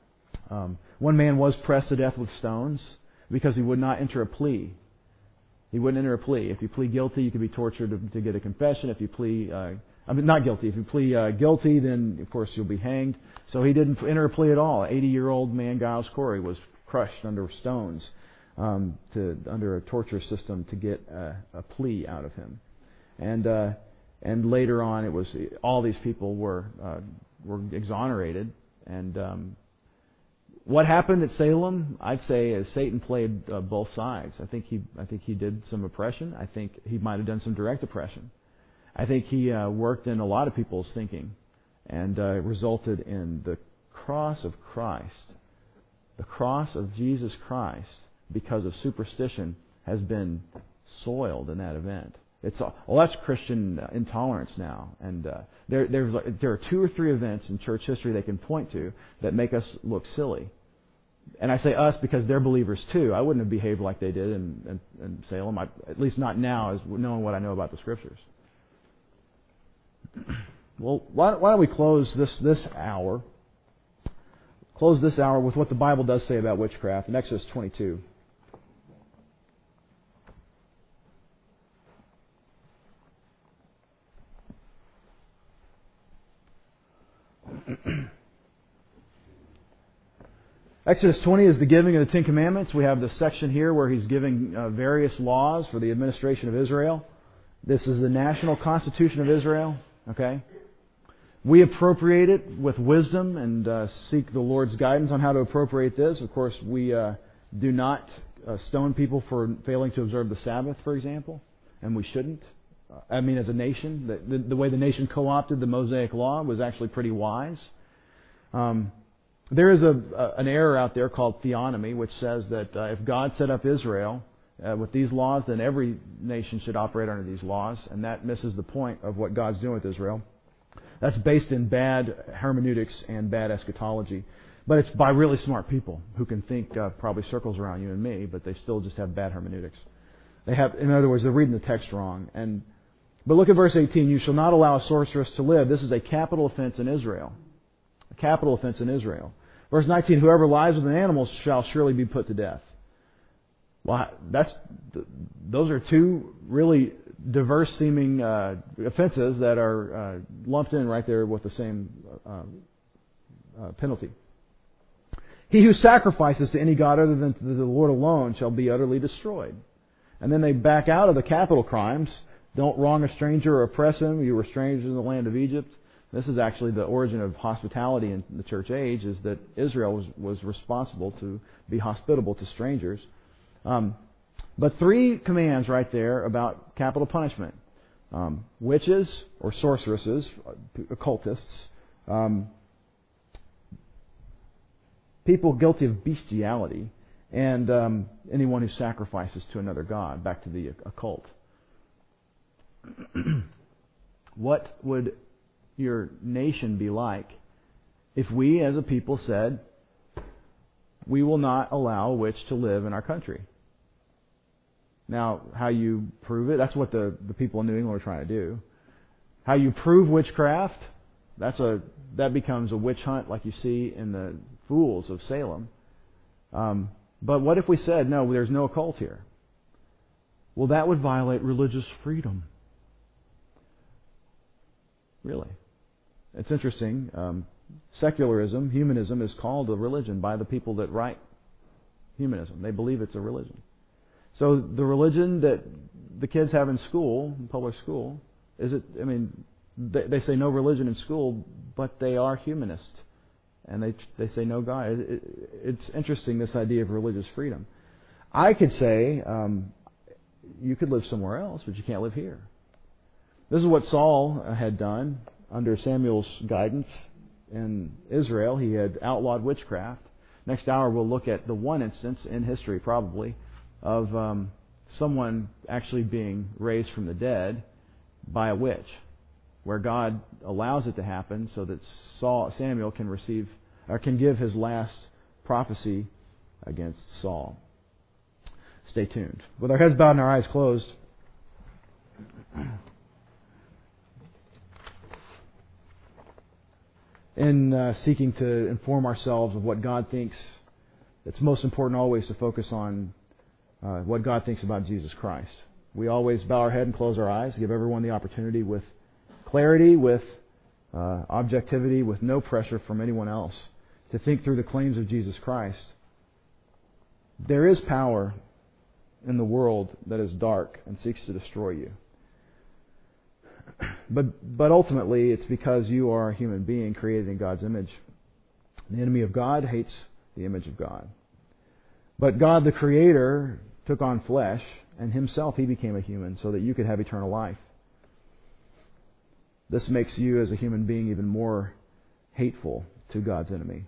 One man was pressed to death with stones because he would not enter a plea. He wouldn't enter a plea. If you plead guilty, you could be tortured to get a confession. If you plead, not guilty. If you plead guilty, then of course you'll be hanged. So he didn't enter a plea at all. 80-year-old man Giles Corey was crushed under stones under a torture system to get a plea out of him. And later on, it was all these people were exonerated. And what happened at Salem? I'd say is Satan played both sides. I think he did some oppression. I think he might have done some direct oppression. I think he worked in a lot of people's thinking, and resulted in the cross of Christ. The cross of Jesus Christ, because of superstition, has been soiled in that event. That's Christian intolerance now, and there are 2 or 3 events in church history they can point to that make us look silly. And I say us because they're believers too. I wouldn't have behaved like they did in Salem, at least not now, as knowing what I know about the Scriptures. Well, why don't we close this hour? Close this hour with what the Bible does say about witchcraft in Exodus 22. Exodus 20 is the giving of the Ten Commandments. We have the section here where he's giving various laws for the administration of Israel. This is the national constitution of Israel. Okay, we appropriate it with wisdom and seek the Lord's guidance on how to appropriate this. Of course, we do not stone people for failing to observe the Sabbath, for example, and we shouldn't. As a nation, the way the nation co-opted the Mosaic Law was actually pretty wise. There is an error out there called theonomy, which says that if God set up Israel with these laws, then every nation should operate under these laws, and that misses the point of what God's doing with Israel. That's based in bad hermeneutics and bad eschatology. But it's by really smart people who can think probably circles around you and me, but they still just have bad hermeneutics. In other words, they're reading the text wrong. But look at verse 18. You shall not allow a sorceress to live. This is a capital offense in Israel. A capital offense in Israel. Verse 19, whoever lies with an animal shall surely be put to death. Well, those are 2 really diverse-seeming offenses that are lumped in right there with the same penalty. He who sacrifices to any god other than to the Lord alone shall be utterly destroyed. And then they back out of the capital crimes. Don't wrong a stranger or oppress him. You were strangers in the land of Egypt. This is actually the origin of hospitality in the church age, is that Israel was responsible to be hospitable to strangers. But 3 commands right there about capital punishment. Witches or sorceresses, occultists, people guilty of bestiality, and anyone who sacrifices to another god, back to the occult. What would your nation be like if we as a people said, we will not allow a witch to live in our country? Now, how you prove it, that's what the people in New England are trying to do. How you prove witchcraft, that becomes a witch hunt like you see in the Fools of Salem. But what if we said, no, there's no occult here? Well, that would violate religious freedom. Really. It's interesting. Secularism, humanism, is called a religion by the people that write humanism. They believe it's a religion. So the religion that the kids have in school, in public school, they say no religion in school, but they are humanist. And they say no God. It's interesting, this idea of religious freedom. I could say, you could live somewhere else, but you can't live here. This is what Saul had done under Samuel's guidance in Israel. He had outlawed witchcraft. Next hour we'll look at the one instance in history, probably, of someone actually being raised from the dead by a witch, where God allows it to happen so that Samuel can give his last prophecy against Saul. Stay tuned. With our heads bowed and our eyes closed, in seeking to inform ourselves of what God thinks, it's most important always to focus on what God thinks about Jesus Christ. We always bow our head and close our eyes, give everyone the opportunity with clarity, with objectivity, with no pressure from anyone else, to think through the claims of Jesus Christ. There is power in the world that is dark and seeks to destroy you. But ultimately, it's because you are a human being created in God's image. The enemy of God hates the image of God. But God, the Creator, took on flesh, and Himself, He became a human so that you could have eternal life. This makes you as a human being even more hateful to God's enemy.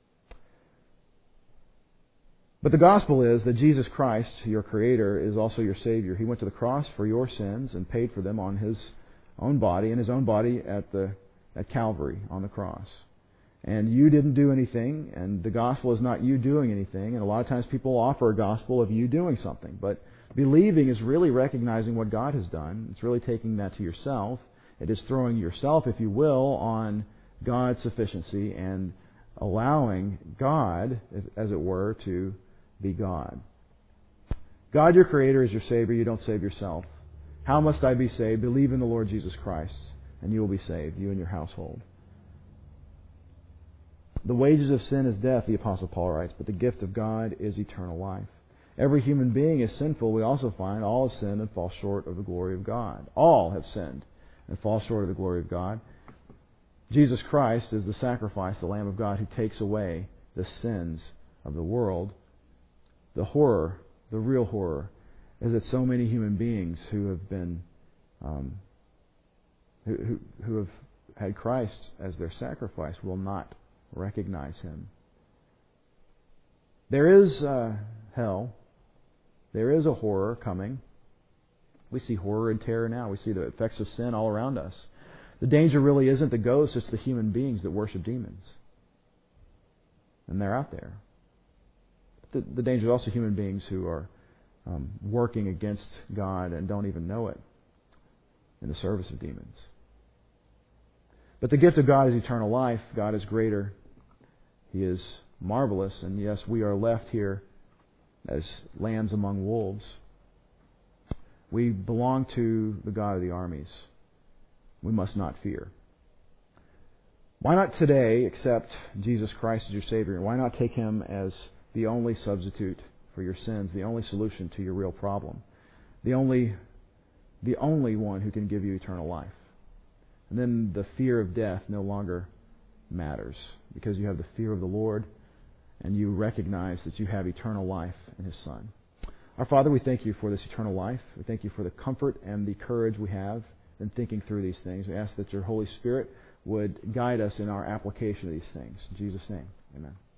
But the gospel is that Jesus Christ, your Creator, is also your Savior. He went to the cross for your sins and paid for them on His own body, in His own body at Calvary on the cross. And you didn't do anything, and the gospel is not you doing anything. And a lot of times people offer a gospel of you doing something. But believing is really recognizing what God has done. It's really taking that to yourself. It is throwing yourself, if you will, on God's sufficiency and allowing God, as it were, to be God. God, your Creator, is your Savior. You don't save yourself. How must I be saved? Believe in the Lord Jesus Christ, and you will be saved, you and your household. The wages of sin is death, the Apostle Paul writes, but the gift of God is eternal life. Every human being is sinful. We also find all have sinned and fall short of the glory of God. All have sinned and fall short of the glory of God. Jesus Christ is the sacrifice, the Lamb of God, who takes away the sins of the world. The horror, the real horror, is that so many human beings who have been, who have had Christ as their sacrifice will not recognize Him. There is hell. There is a horror coming. We see horror and terror now. We see the effects of sin all around us. The danger really isn't the ghosts, it's the human beings that worship demons. And they're out there. The danger is also human beings who are working against God and don't even know it in the service of demons. But the gift of God is eternal life. God is greater. He is marvelous. And yes, we are left here as lambs among wolves. We belong to the God of the armies. We must not fear. Why not today accept Jesus Christ as your Savior? Why not take Him as the only substitute for your sins, the only solution to your real problem, the only one who can give you eternal life? And then the fear of death no longer matters because you have the fear of the Lord and you recognize that you have eternal life in His Son. Our Father, we thank You for this eternal life. We thank You for the comfort and the courage we have in thinking through these things. We ask that Your Holy Spirit would guide us in our application of these things. In Jesus' name, amen.